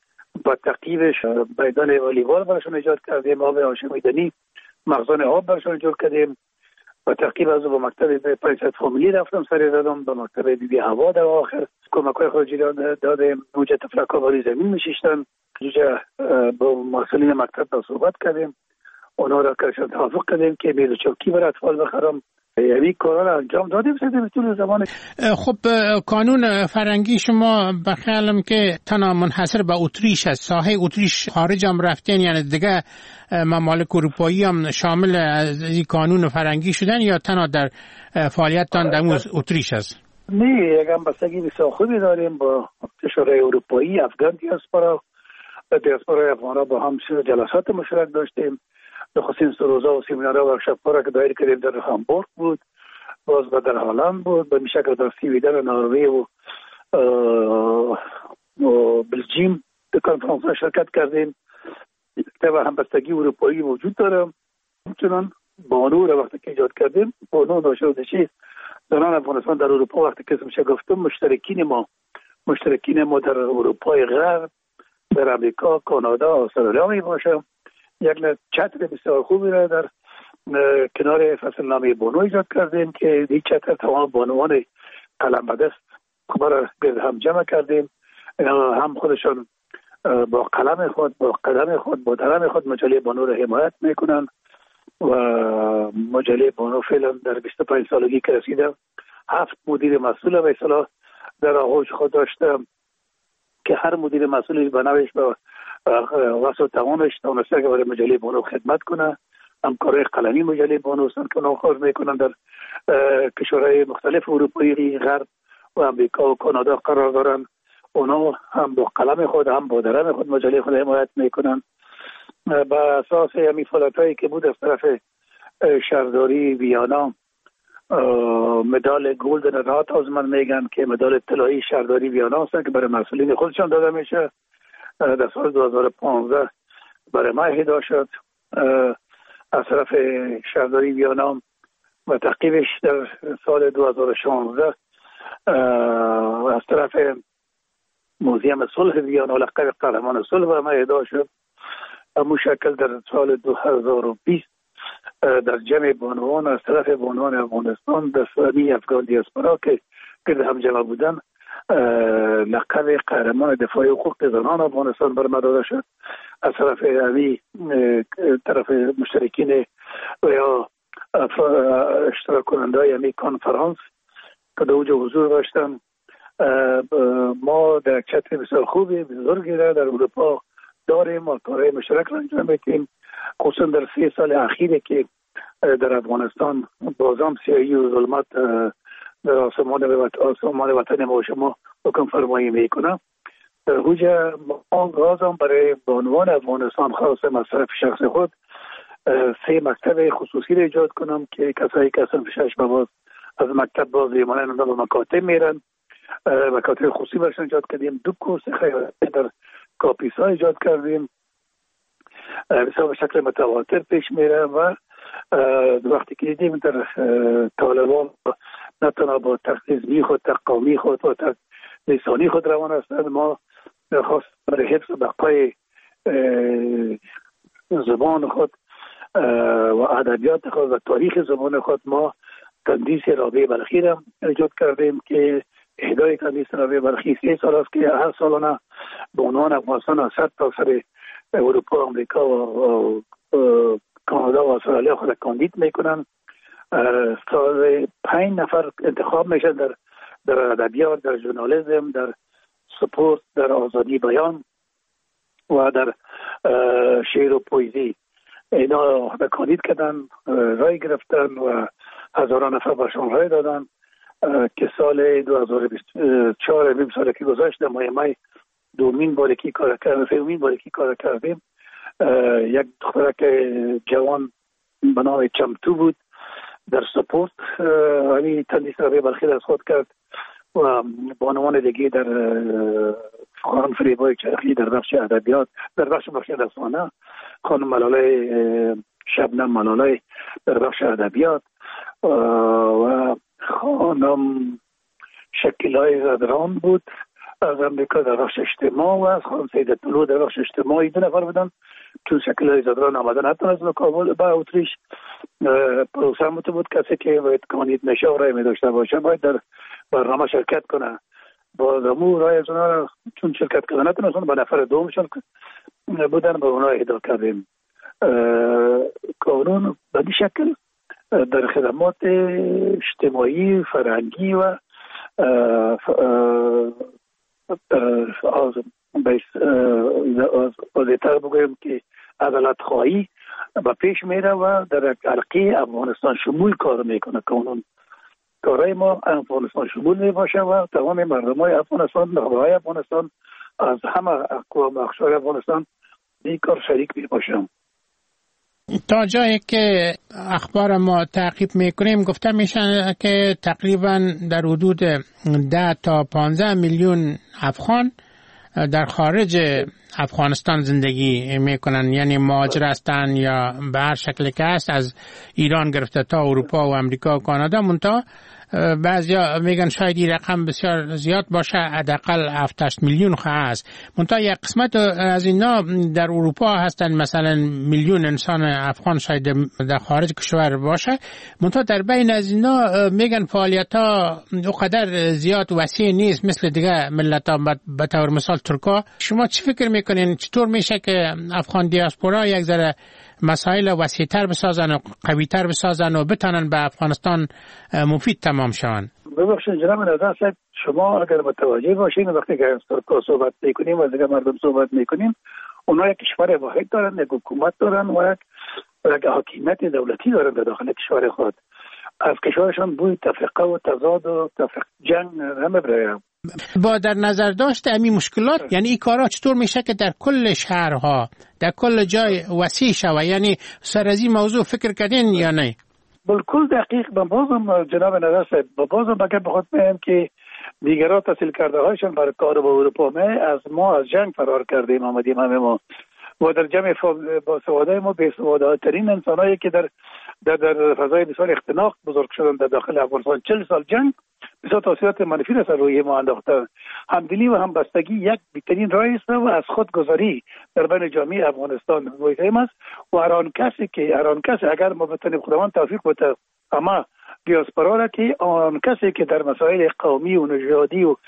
با تعقیبش میدان والیبال برشون ایجاد کردیم، آب هاشمیدنی، مخزن آب برشون ایجاد کردیم. با تعقیب از با مکتب 500 فامیلی رفتم سری دادم، با مکتب بیبی هوا در آخر کمک‌های خارجی دادیم. اونجا تفلک‌ها باری زمین میشیشتن. اونجا با مسئولین مکتب با صحبت کردیم، اونا را کشان توافق کردیم که میز چوکی برای اطفال بخرم. یعنی کارا را انجام دادیم به طول زمان.
خب قانون فرهنگی شما بخیالم که تنها منحصر به اتریش است. ساحه اتریش خارج هم رفتین، یعنی دیگه ممالک اروپایی هم شامل از این قانون فرهنگی شدن یا تنها در فعالیتتان در اتریش است؟
نه، یک همبستگی بسیار خوبی داریم با کشورهای اروپایی. افغان دیاسپورای افغانا با هم جلسات مشترک داشتیم. نخستین روزا و سمینارها و ورکشاپ‌ها را که دایر کردیم در هامبورگ بود، باز در هلند بود، به شکل در سویدن و نروژ و بلژیم در کنفرانس‌ها شرکت کردیم. و همبستگی اروپایی وجود داره. همچنان بانو را وقتی که ایجاد کردیم، بانو ناشناسی زنان افغانستان در اروپا وقتی که اسمش گفتم مشترکین ما در اروپای غرب، در امریکا، کانادا، استرالیا می باشه. یک چتر بسیار خوبی را در کنار فصل نامه بانو ایجاد کردیم که این چتر تمام بانوان قلم به دست را گرد هم جمع کردیم. هم خودشان با قلم خود، با قدم خود، با درم خود مجله بانو را حمایت میکنن و مجله بانو فعلا در 25 سالگی که رسیده 7 مدیر مسئول به اصطلاح در آغوش خود داشته که هر مدیر مسئولی به نوعش به واسه توانش تونسته که برای مجله بانو خدمت کنه. همکارای قلمی مجله بانو هستند که اونا کار میکنن در کشورهای مختلف اروپایی، غرب و امریکا و کانادا قرار دارن. اونا هم با قلم خود هم با درم خود مجله خود حمایت میکنن. با اساس همین فعالیتایی که بود از طرف شهرداری ویانا مدال گلدن رات من میگن که مدال طلایی شهرداری ویانا هست که برای مسئولین خودشان داده میشه. در سال 2015 برای ما اهدا شد از طرف شهرداری ویانا و تعقیبش در سال 2016 از طرف موزیم صلح ویانا لقب قهرمان صلح برای ما اهدا شد. همون شکل در سال 2020 در جمع بانوان از طرف بانوان افغانستان در سالی افغان دیاسپورا که گرد هم جمع بودن لقب قهرمان دفاع حقوق زنان افغانستان بر ما داده شد. از طرف مشترکین و یا اشتراک کننده یعنی کانفرانس که در اوجه حضور داشتن ما در چتر بسیار خوبی بزرگی را در اروپا داریم و کارهای مشترک را انجام میدیم، خصوصا در 3 سال اخیری که در افغانستان بازم سیاهی و ظلمت در آسمان وطن ما و شما حکم فرمایی میکنه. در حوجه ما گازم برای بانوان افغانستان خاص مصرف شخص خود 3 مکتب خصوصی را ایجاد کنم که کسایی که اصلا 6 باز از مکتب باز ایمانه نمده به مکاتب میرن، مکاتب خصوصی برشن ایجاد کردیم. 2 کورس خیاطی در کاپیسا ایجاد کردیم، بسیار به شکل متواتر پیش میره و وقتی که دیدیم در طالبان نه تنها با تخصیصی خود، قومی خود و لسانی خود روان هستند، ما خاص برای حفظ بقای زبان خود و ادبیات خود و تاریخ زبان خود ما تندیس رابعه بلخی را ایجاد کردیم که اهدای تندیس رابعه بلخی 3 سال است که هر سالانه به عنوان افغانستان از 100 تا سر اروپا، آمریکا و کانادا و استرالیا خود کاندید میکنن. 5 نفر انتخاب میشن در ادبیات، در ژورنالیسم، در سپورت، در آزادی بیان و در شعر و پویزی. اینا کاندید کردن، رای گرفتن و هزاران نفر برشان رای دادن که سال 2024 سال که گذشت مای دومین باری که کار کردیم، سومین باری که کار کردیم. یک دخترک جوان به نام چمتو بود در سپورت، همین تندیس رابعه بلخی از خود کرد و بانوان دیگه در خانم فریبای چرخی در بخش ادبیات، در بخش رسانه، خانم ملاله شبنم ملاله در بخش ادبیات و خانم شکلای زدران بود از امریکا در بخش اجتماع و از خانم سیدت طلوع در بخش اجتماعی. 2 نفر بودن. چون شکلای زدران آمدن حتی از کابل به اتریش، پروسه بود کسی که باید کاندید نشه و رای می داشته باشه باید در برنامه شرکت کنه. با زمو رای از اونا چون شرکت کردن نتونستن، به نفر دومشون بودن به اونا اهدا کردیم. قانون به این شکل در خدمات اجتماعی، فرهنگی و بازیتر بگویم که عدالت خواهی به پیش میره و در عرقه افغانستان شمول کار میکنه. قانون کارهای ما افغانستان شمول میباشه و تمام مردم های افغانستان، نخبه های افغانستان از همه اقوام اقشار افغانستان این کار شریک میباشم.
تا جایی که اخبار ما تعقیب میکنیم گفته میشن که تقریبا در حدود 10 تا 15 میلیون افغان در خارج افغانستان زندگی میکنن، یعنی مهاجر هستن یا به هر شکل که هست از ایران گرفته تا اروپا و امریکا و کانادا. منتها بعضیا میگن شاید این رقم بسیار زیاد باشه، حداقل 7-8 میلیون هست. منتها یک قسمت از اینا در اروپا هستن، مثلا میلیون انسان افغان شاید در خارج کشور باشه. منتها در بین از اینا میگن فعالیت ها اونقدر زیاد و وسیع نیست مثل دیگه ملت ها، به طور مثال ترکا. شما چی فکر میکنین چطور میشه که افغان دیاسپورا یک ذره مسائل وسیع‌تر بسازن و قوی‌تر بسازن و بتونن به افغانستان مفید تمام شون؟
ببخشید جناب نظر صاحب، شما اگر متوجه باشین وقتی که از ترکا صحبت میکنیم و از دیگه مردم صحبت میکنیم، اونا یک کشور واحد دارن، یک حکومت دارن و یک حاکمیت دولتی دارن در داخل کشور خود. از کشورشان بوی تفرقه و تضاد و جنگ نمیبره.
با در نظر داشت همین مشکلات، یعنی این کارا چطور میشه که در کل شهرها در کل جای وسیع شوه؟ یعنی سر از این موضوع فکر کردین یا نه؟
بالکل دقیق. من بازم جناب نظر صاحب بازم بخواد بگم که دیگرها تحصیل کرده هایشان برای کار با اروپا از ما از جنگ فرار کردیم آمدیم همه ما و در جمع با سواده ما به سواده ترین انسانایی که در فضای بسیار اختناق بزرگ شدن در داخل افغانستان. 40 سال جنگ بسیار تاثیرات منفی را روی ما انداخته. همدلی و همبستگی یک بهترین راه است و از خودگذاری در بین جامعه افغانستان مهم است و هر آن کسی اگر ما بتونیم خداوند توفیق بده اما دیاسپورا را که آن کسی که در مسائل قومی و نژادی و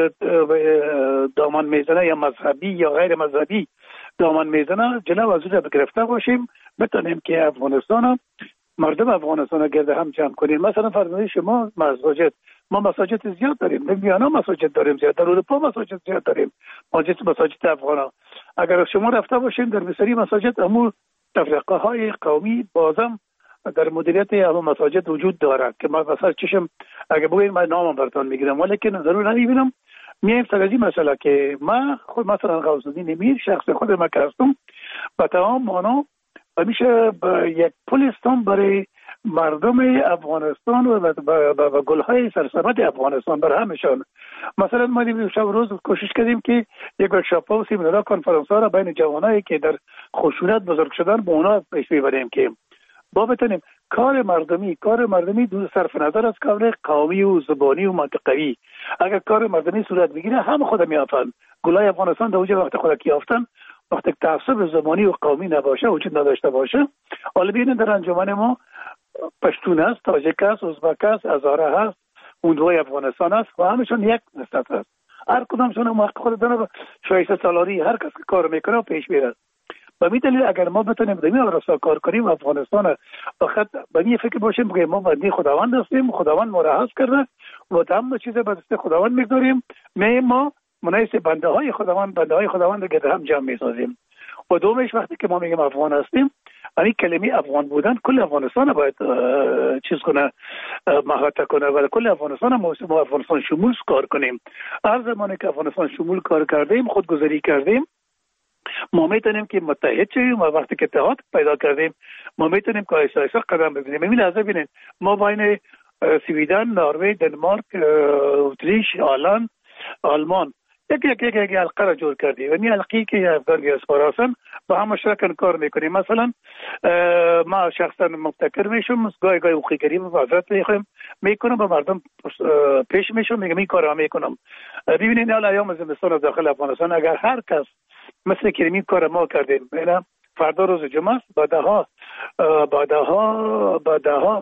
دامن میزنه یا مذهبی یا غیر مذهبی دامن میزنه جلو از اونجا گرفته باشیم، بتونیم که افغانستان مردم افغانستان گرد هم جمع کنیم. مثلا فرض شما مزاجت ما مساجد زیاد داریم، در ویانا مساجد داریم زیاد، در اروپا مساجد زیاد داریم، مساجد افغانا. اگر شما رفته باشین در مصری مساجد امور تفرقه های قومی بازم در مدیریت همون مساجد وجود دارد که ما مثلا چشم اگه بگویم من نامم براتون میگیرم، ولیکن ضرور نمیبینم. میایم سر از این مسئله که من خود مثلا غوث الدین میر شخص خود ما که هستم با تمام مانا همیشه یک پل هستم برای مردم افغانستان و گلهای سرسبد افغانستان بر همشان. مثلا ما شب روز کوشش کردیم که یک ورکشاپ و سیمینار کنفرانس ها را بین جوانایی که در خشونت بزرگ شدن به اونا پیش ببریم که با بتونیم کار مردمی دو صرف نظر از کار قومی و زبانی و منطقوی. اگر کار مردمی صورت بگیره هم خود میافن. گلای افغانستان در اونجا وقت خود کیافتن، وقتی تعصب زبانی و قومی نباشه، وجود نداشته باشه. حالا ببینید در انجمن ما پشتون است، تاجیک است، ازبک است، هزاره هست، اوندوی افغانستان است و همشون یک نسبت است. هر کدامشون هم حق خود داره. شایسته سالاری هر کس که کار میکنه و پیش میره. به می دلیل اگر ما بتونیم در این راستا کار کنیم افغانستان فقط به این فکر باشیم که ما بنده خداوند هستیم، خداوند ما را حفظ کرده و تمام چیز به دست خداوند میگذاریم. ما مناسب بنده های خداوند رو هم جمع میسازیم. و دومش وقتی که ما میگیم افغان هستیم، یعنی کلمه افغان بودن کل افغانستان باید چیز کنه، محاطه کنه و کل افغانستان ما افغانستان شمول کار کنیم. هر زمانی که افغانستان شمول کار کردیم، خودگذاری کردیم، ما میتونیم که متحد شویم و وقتی که اتحاد پیدا کردیم ما میتونیم که آیسته آیسته قدم بزنیم. این لحظه ببینید ما بین سویدن، نروژ، دنمارک، اتریش، هلند، آلمان یک حلقه را جور کردیم. این حلقه‌ای که افغان دیاسپورا هستن با هم مشترکاً کار میکنیم. مثلا ما شخصا مبتکر میشم، گاهی اوخیگری و حضرت میکنم با مردم پیش میشم، میگم این کارا میکنم. ببینید حالا ایام زمستان داخل افغانستان اگر هر کس مثل که این کار ما کردیم، فردا روز جمعه است، با ده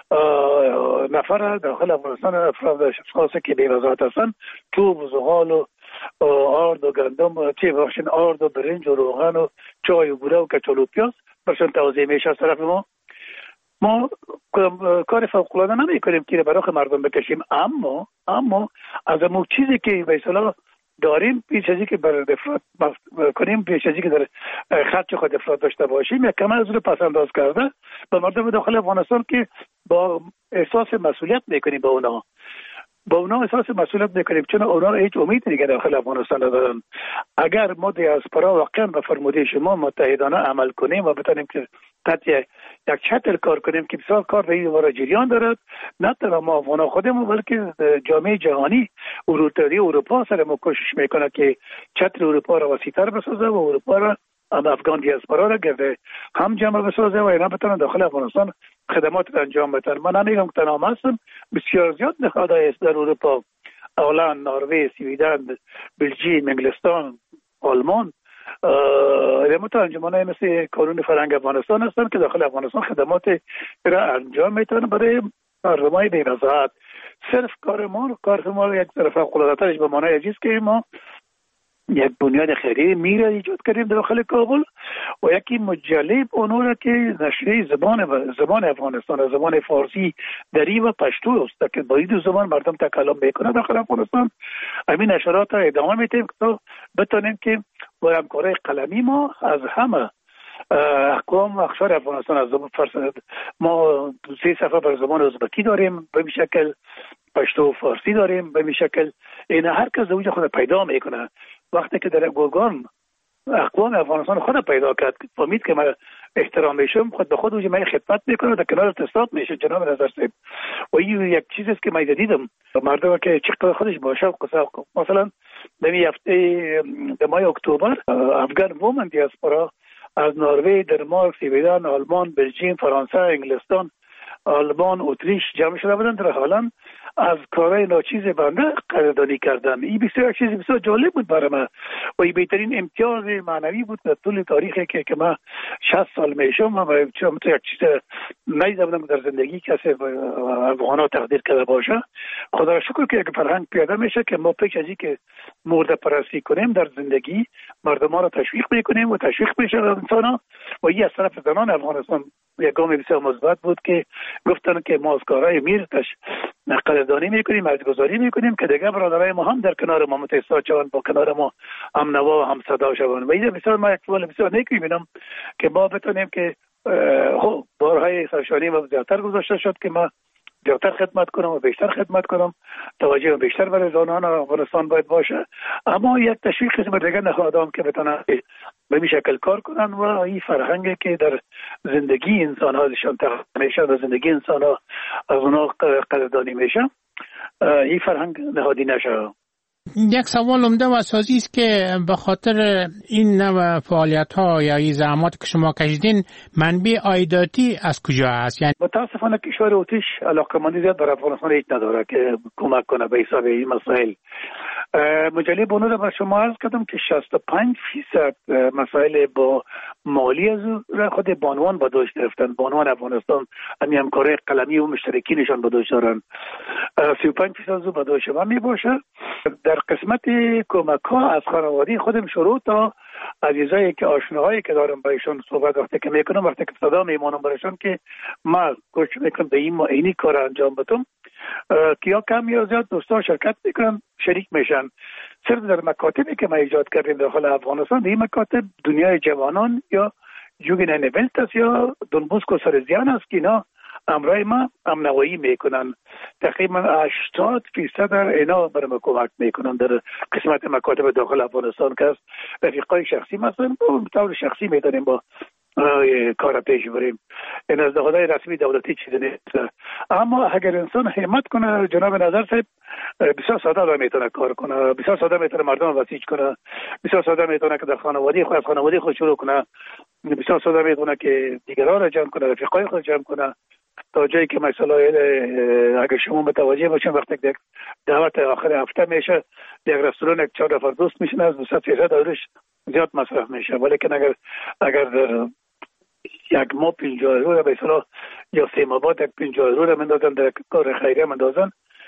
نفر داخل افغانستان افراد اشخاصی که بی‌وزارت هستن، چوب و زغال و آرد و گندم، آرد و برنج و روغن و چای و بوره و کچالو و پیاز برشان توزیع میشه از طرف ما. ما کار فوق‌العاده نمی‌کنیم که برای مردم بکشیم، اما از اون چیزی که به اصطلاح داریم پیش ازی که بر افراد کنیم، پیش ازی که در خط خود افراد داشته باشیم، یک کم از رو پس انداز کرده به مردم داخل افغانستان که با احساس مسئولیت میکنیم با اونا احساس مسئولیت میکنیم، چون اونا هیچ امید دیگه داخل افغانستان ندارن. اگر ما دیاسپورا واقعا به فرموده شما متحدانه عمل کنیم و بتونیم که تحت یک چتر کار کنیم که بسیار کار به این جریان دارد، نه تنها ما افغان خودمون بلکه جامعه جهانی اروپا سر ما کوشش میکنه که چتر اروپا را وسیع‌تر بسازه و اروپا را افغان دیاسپورا را گرده هم جمع بسازه و اینا بتونن داخل افغانستان خدمات انجام بدن. من نمیگم که تنها هستم، بسیار زیاد نهادهای است در اروپا، هلند، نروژ، سویدن، بلژیک، انگلستان، آلمان، انجمن‌های مثل کانون فرهنگ افغانستان هستن که داخل افغانستان خدمات را انجام میتونن برای مردمای بی‌نظارت. صرف کار ما یک طرف فوق‌العاده‌ترش به معنای عزیز که ما یک بنیاد خیریه میره ایجاد کردیم داخل کابل و یکی مجله اونورا که نشریه زبان افغانستان، زبان فارسی، دری و پشتو است که با این دو زبان مردم تکلم میکنه داخل افغانستان. همین نشرات را ادامه میدیم تا بتونیم که با همکاری قلمی ما از همه اقوام اقشار افغانستان، از ما 3 صفحه بر زبان ازبکی داریم، به شکل پشتو و فارسی داریم، به شکل این هر کس اوج خود پیدا میکنه. وقتی که در گرگان اقوام افغانستان خود پیدا کرد، فهمید که من احترام میشم، خود به خود اوج من خدمت میکنه، در کنار تصادف میشه. جناب نظر صاحب و این یک چیزی است که من دیدم مردم که چقدر خودش باشه مثلا در هفته ماه اکتبر افغان وومن دیاسپورا از نروژ، دنمارک، سویدن، آلمان، بلژیک، فرانسه، انگلستان، آلمان، اتریش جمع شده بودن در هلند از کارهای ناچیز بنده قدردانی کردن. این بسیار چیز بسیار جالب بود برای من و این بهترین امتیاز معنوی بود در طول تاریخی که من 60 سال میشم و چون یک چیز نیدیدم در زندگی کسی افغانا تقدیر کرده باشه. خدا را شکر که یک فرهنگ پیاده میشه که ما پیش از این که مرده پرستی کنیم در زندگی مردم را تشویق میکنیم و تشویق میشه انسان ها و این از طرف زنان افغانستان یک گام بسیار مثبت بود که گفتن که ما از کارهای میرتش قدردانی میکنیم، ارزگذاری میکنیم که دیگه برادرای ما هم در کنار ما متحد شوند، با کنار ما هم نوا و هم صدا شوند. و این بسیار ما یک سوال بسیار نیک میبینم که ما بتونیم که بارهای سرشانی و زیادتر گذاشته شد که ما زیادتر خدمت کنم و بیشتر خدمت کنم، توجه بیشتر برای زنان افغانستان باید باشه. اما یک تشویق قسم دیگه نخواهدم که بتونن به این شکل کار کنن و این فرهنگی که در زندگی انسان هاشون تقدیم میشه و زندگی انسان ها از اونا قدردانی میشه، این فرهنگ نهادی نشه.
یک سوال عمده و اساسی است که به خاطر این نوع فعالیت ها یا این زحمات که شما کشیدین منبع عایداتی از کجا هست؟ یعنی
متاسفانه کشور اتریش علاقه‌مندی زیاد برای افغانستان هیچ نداره که کمک کنه به حساب این مسائل. مجله بونو را به شما عرض کردم که 65% مسائل با مالی از خود بانوان به دوش گرفتن. بانوان افغانستان همین همکاری قلمی و مشترکی نشان به دوش دارن. 35% از به دوش ما می باشه. در قسمت کمک ها از خانواده خودم شروع تا عزیزایی که آشناهایی که دارم بایشون صحبت وقتی که میکنم، وقتی که صدا میمانم برایشون که ما کوشش میکنم به این کار انجام بدم که یا کم یا زیاد دوستان شرکت میکنن، شریک میشن. صرف در مکاتبی که ما ایجاد کردیم داخل افغانستان، این مکاتب دنیای جوانان یا جوگین نویلت است یا دونبوسک و سرزیان است که اینا امرای ما امنوایی میکنن. تقریبا 80% اینا برای ما کمک میکنن در قسمت مکاتب داخل افغانستان که است. رفیقای شخصی مثلا به طور شخصی میدانیم با کار پیش بریم. این از دهادهای رسمی دولتی چیزی نیست. اما اگر انسان همت کنه، جناب نظر صاحب بسیار ساده را میتونه کار کنه، بسیار ساده میتونه مردم بسیج کنه، بسیار ساده میتونه که در خانواده خود از خانواده خود شروع کنه، بسیار ساده میتونه که دیگران را جمع کنه، رفیقای خود جمع کنه تا جایی که مثلا اگر شما متوجه باشین وقتی که دعوت آخر هفته میشه یک رستوران یک 4 نفر دوست میشن از 200 دورش زیاد مصرف میشه. ولی که اگر در یک ماه 50 یورو به اصطلاح یا 3 ماه بعد یک 50 یورو را مندازن در کار خیریه مندازن،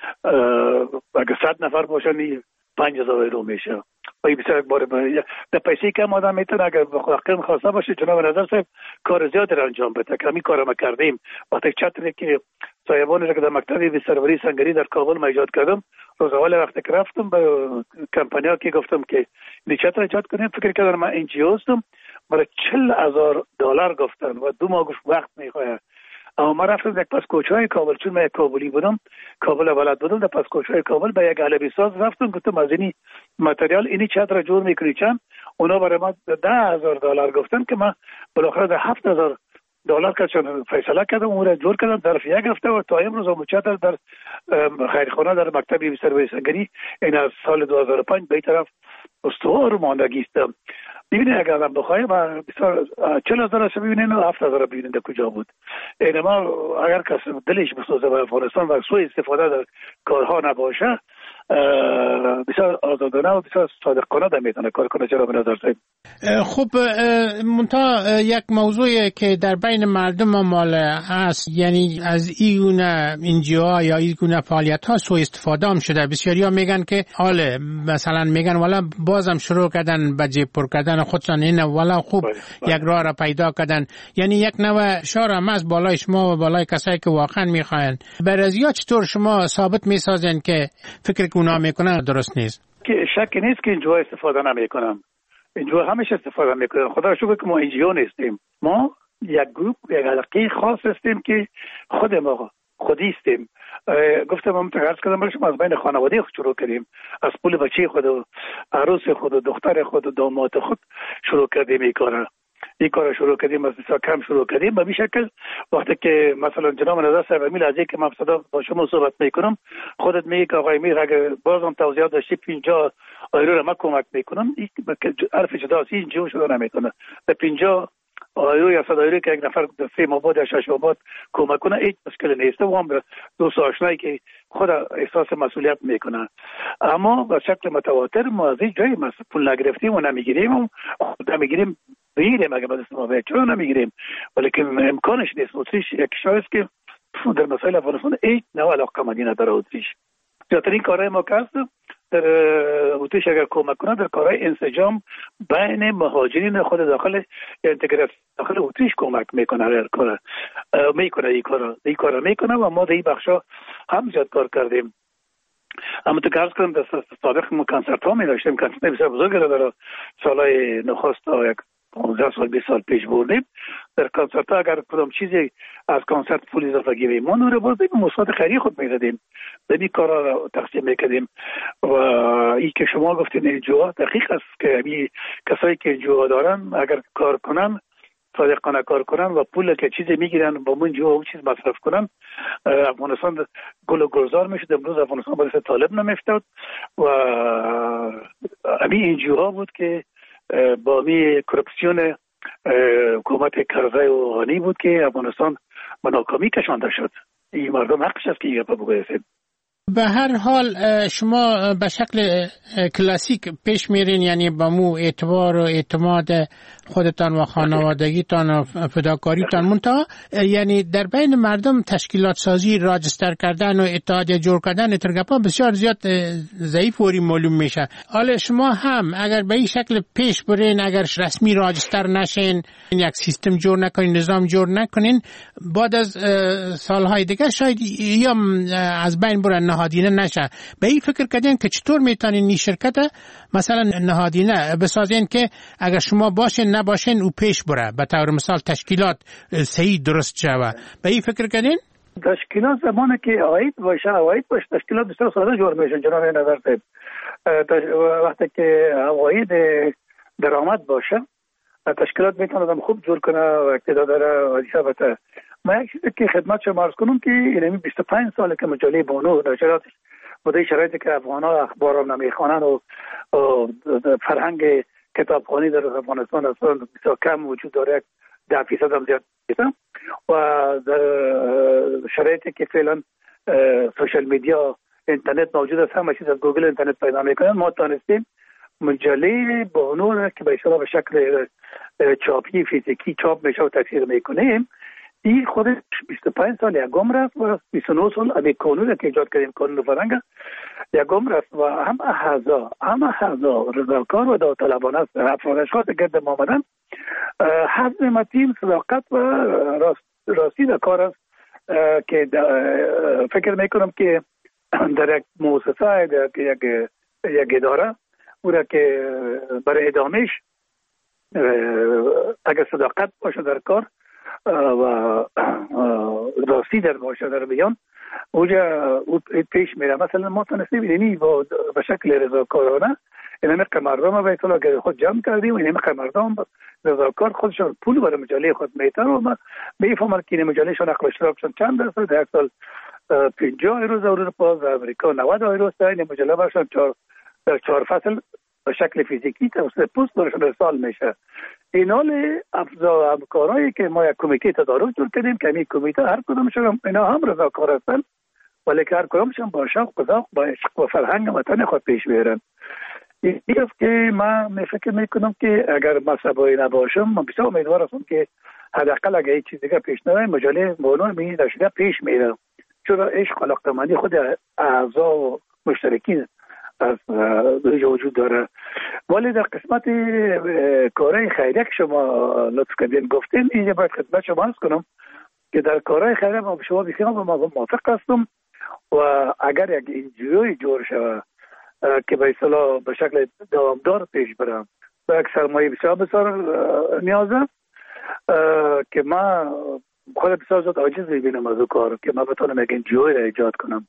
اگر 100 نفر باشن 5000 یورو میشه. و این بسیار بار در پیسه کم آدم میتونه اگر بخواهد خواسته باشه جناب نظر صاحب کار زیادی را انجام بده که همین کار ما کردیم. وقتی چتری که صاحبانی را که در مکتب سروری سنگری در کابل ما ایجاد کردم، روز اول وقتی که رفتم به کمپانیا که گفتم که این چتر ایجاد کنیم، فکر کردم من NGO هستم، برای $40,000 گفتن و 2 ماه وقت میخواد. اما ما رفتم در پاسکوچهای کابل، چون من کابلی بودم، کابل بلد بودم، در پاسکوچهای کابل به یک علبی ساز رفتم گفتم از این متریال اینی چتر جور میکنی چند؟ اونا برای ما $10,000 گفتن که ما بالاخره در $7,000 کشون فیصله کردم، اون را جور کردم در یک هفته و تا امروز هم چتر در خیرخانه در مکتب سروری سنگری این از سال 2005 به طرف استوار ماندگی است. ببینید اگر آدم بخواهیم بسیار 40,000 ببینید و 7,000 ببینید در کجا بود. اینما اگر کسی دلش بسوزه به افغانستان و سوء استفاده در کارها نباشه، بسیار آزادانه و بسیار صادقانه در میتونه کار کنه. چرا به نظر صاحب؟
خب منتها یک موضوعی که در بین مردم مال هست، یعنی از این گونه NGO یا این گونه فعالیت ها سوء استفاده هم شده. بسیاریا میگن که حاله مثلا میگن والا بازم شروع کردن به جیب پر کردن خودشان، این والا خوب یک راه را پیدا کردن. یعنی یک نوع شارم از بالای شما و بالای کسایی که واقعا میخواین. برازیا چطور شما ثابت میسازین که فکر که اونا میکنن درست نیست؟
که شک نیست که اینجا استفاده نمیکنن. اینجا همیشه استفاده میکنن. خدا شکر که ما NGO نیستیم. ما یک گروپ، یک حلقه خاص هستیم که خود ما خودی هستیم. گفتم هم تقرض کردم برای شما از بین خانواده خود شروع کردیم، از پول بچه خود و عروس خود و دختر خود و داماد خود شروع کردیم این کار شروع کردیم، از بسیار کم شروع کردیم. به این شکل وقتی که مثلا جناب نظر صاحب امیل از این که من صدا با شما صحبت میکنم، خودت میگی که آقای امیر اگر بازم توضیحات داشتی 50 یورو را من کمک میکنم، این حرف جداست، این جو شده نمیکنه. به 50 یورو یا 100 یورو که یک نفر 3 ماه بعد یا 6 ماه بعد کمک کنه هیچ مشکل نیست. و هم دوست آشنایی که خود احساس مسئولیت میکنه. اما به شکل متواتر ما از این جایی پول نگرفتیم و نمیگیریم و خود نمیگیریم بگیریم اگه بعد ما به چرا نمیگیریم، ولیکن امکانش نیست. اتریش یک کشور است که در مسائل افغانستان هیچ نوع علاقه‌مندی نداره. اتریش زیادترین کارهای ما که هست در اوتش اگر کمک کنه در کارهای انسجام بین مهاجرین خود داخل داخل اوتش کمک میکنه. این کارا میکنه و ما در این بخشا هم زیاد کار کردیم. اما تو عرض کنم در سابق ما کنسرت ها می داشتیم، کنسرت بسیار بزرگ را در سالهای نخست تا 15 سال 20 سال پیش بردیم. در کنسرت ها اگر کدام چیزی از کنسرت پول اضافه گیریم ما نور باز به مثبت خیری خود میدادیم، به این کارا را تقسیم میکردیم. و این که شما گفتین انجوها دقیق است که کسایی که انجوها دارن اگر کار کنن صادقانه کار کنن و پول که چیزی میگیرن با من جو اون چیز مصرف کنن، افغانستان گل و گلزار میشد. امروز افغانستان باعث طالب نمیفتاد و همین انجوها بود که با می کرپسیون حکومت کرزی و غنی بود که افغانستان به ناکامی کشانده شد. این مردم حقش است که این گپ بگویند.
به هر حال شما به شکل کلاسیک پیش میرین، یعنی با مو اعتبار و اعتماد خودتان و خانوادگیتان و فداکاریتان، منتها یعنی در بین مردم تشکیلات سازی، راجستر کردن و اتحادیه جور کردن ترگپا بسیار زیاد ضعیف و معلوم میشه. حالا شما هم اگر به این شکل پیش برین، اگر رسمی راجستر نشین، یک سیستم جور نکنین، نظام جور نکنین، بعد از سالهای دیگر شاید یا از بین برن، نهادینه نشه. به این فکر کردین که چطور میتونین این شرکت مثلا نهادینه بسازین که اگر شما باشین نباشین او پیش بره، به طور مثال تشکیلات صحیح درست شوه. به این فکر کردین؟
تشکیلات زمانی که عاید باشه تشکیلات بسیار ساده جور میشن جناب نظر صاحب. وقتی که عواید درآمد باشه تشکیلات میتونه خوب جور کنه و اقتدار داره و ثابته. ما یک چیزی که خدمت شما عرض کنم که اینمی 25 ساله که مجله بانو در شرایطی که افغان‌ها اخبار را نمیخوانند و فرهنگ کتابخوانی در افغانستان اصلا بسیار کم وجود داره، 10% هم زیاد نیست. و در شرایطی که فعلا سوشال میدیا اینترنت موجود است، همه چیز از گوگل اینترنت پیدا میکنن، ما تانستیم مجله بانو را که به اصطلاح به شکل چاپی فیزیکی چاپ میشه و تفسیر میکنیم. این خودش 25 سال یکم رفت و 29 سال امی قانون که ایجاد کردیم، قانون فرهنگ یکم رفت و همه اعضا رضاکار و داوطلبانه است. افرادشات گرد ما آمدن حزم متین، صداقت و راستی در کار است که فکر میکنم که در یک مؤسسه، در یک اداره او را که برای ادامهش اگر صداقت باشه در کار و راستی در باشه در بیان اوجا پیش میره. مثلا ما تونستیم اینی به شکل رضاکارانه این مقدار مردم به اصطلاح که خود جمع کردیم و این مقدار مردم رضاکار خودشون پول برای مجله خود میتن و ما میفهمن که این مجلهشون نقل اشتراکشون چند درصد، در سال 50 یورو در اروپا و امریکا 90 یورو است. این مجله برشون 4 فصل به شکل فیزیکی توسط پست برشون ارسال میشه. این حال افزا همکارایی که ما یک کمیته تدارک جور کردیم که این کمیته هر کدومشون اینا هم رضاکار هستن ولی که هر کدومشون با شوق و ذوق با عشق و فرهنگ وطن خود پیش میرن. این است که من فکر میکنم که اگر مذهبی نباشم من بسیار امیدوار هستم که حداقل اگر هیچ چیز دیگه پیش نره مجله بانو می داشته پیش میره، چون عشق و علاقه‌مندی خود اعضا و مشترکین از وجود داره. ولی در قسمت کارهای خیریه که شما لطف کردین گفتین، اینجا باید خدمت شما عرض کنم که در کارهای خیریه ما شما بسیار موافق هستم و اگر یک انجیوی جور شود که به اصطلاح به شکل دوامدار پیش برم و یک سرمایه بسیار نیازه که من خود بسیار زود عاجز میبینم از او کار که من بتونم یک انجیوی را ایجاد کنم.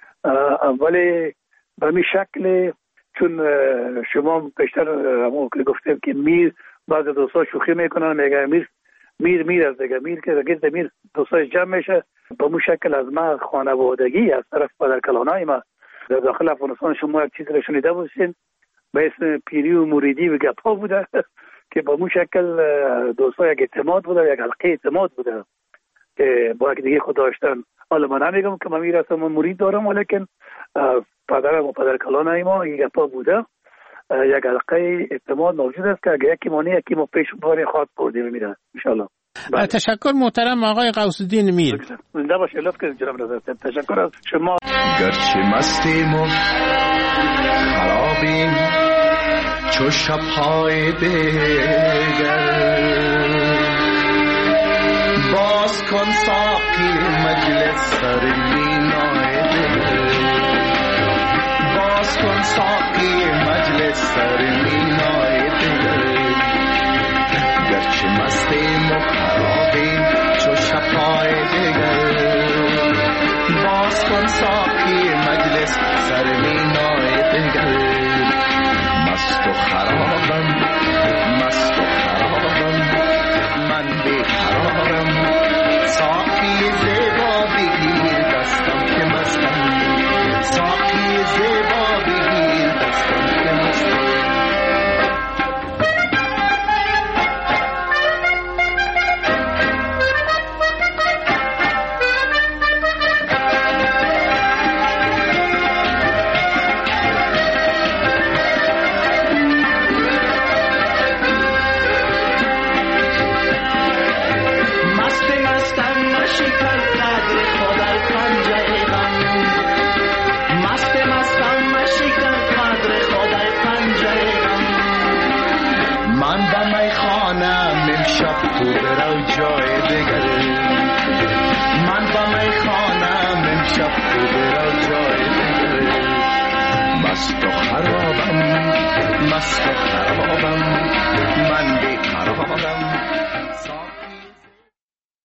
ولی به همین شکل چون شما بیشتر همون که گفتیم که میر بعض دوستا شوخی میکنن میگه میر از دیگه میر که گرد میر دوستاش جمع میشه. به همون شکل از ما خانوادگی از طرف پدرکلانای ما در داخل افغانستان شما یک چیز را شنیده باشین به اسم پیری و موریدی و گپا بوده که به همون شکل دوستا یک اعتماد بوده، یک حلقه اعتماد بوده که با یک دیگه خود داشتن. حالا من نمیگم که من میرسم من مرید دارم ولیکن پدرم و پدرکلانای ما یک گپا بوده، یک حلقه اعتماد موجود است که اگه یکی مانی یکی ما پیش باری خواهد بردیم میره انشالله.
تشکر محترم آقای غوث الدین میر.
زنده باشید. لطف کنید جناب نظر. تشکر از شما.
گرچه مستیم و خرابیم چو شب‌های دگر. باز کن ساقی مجلس سر مینای دگر. باز کن ساقی مجلس سر مینای دگر. گرچه مستیم و خرابیم چو شب‌های دگر. باز کن ساقی مجلس سر مینای دگر. مست و خرابم مست و خرابم من بیقرارم. ساقی زیبا بگیر دستم که مستم. ساقی زیبا بگیر دستم که مستم. مست و خرابم من بیقرارم.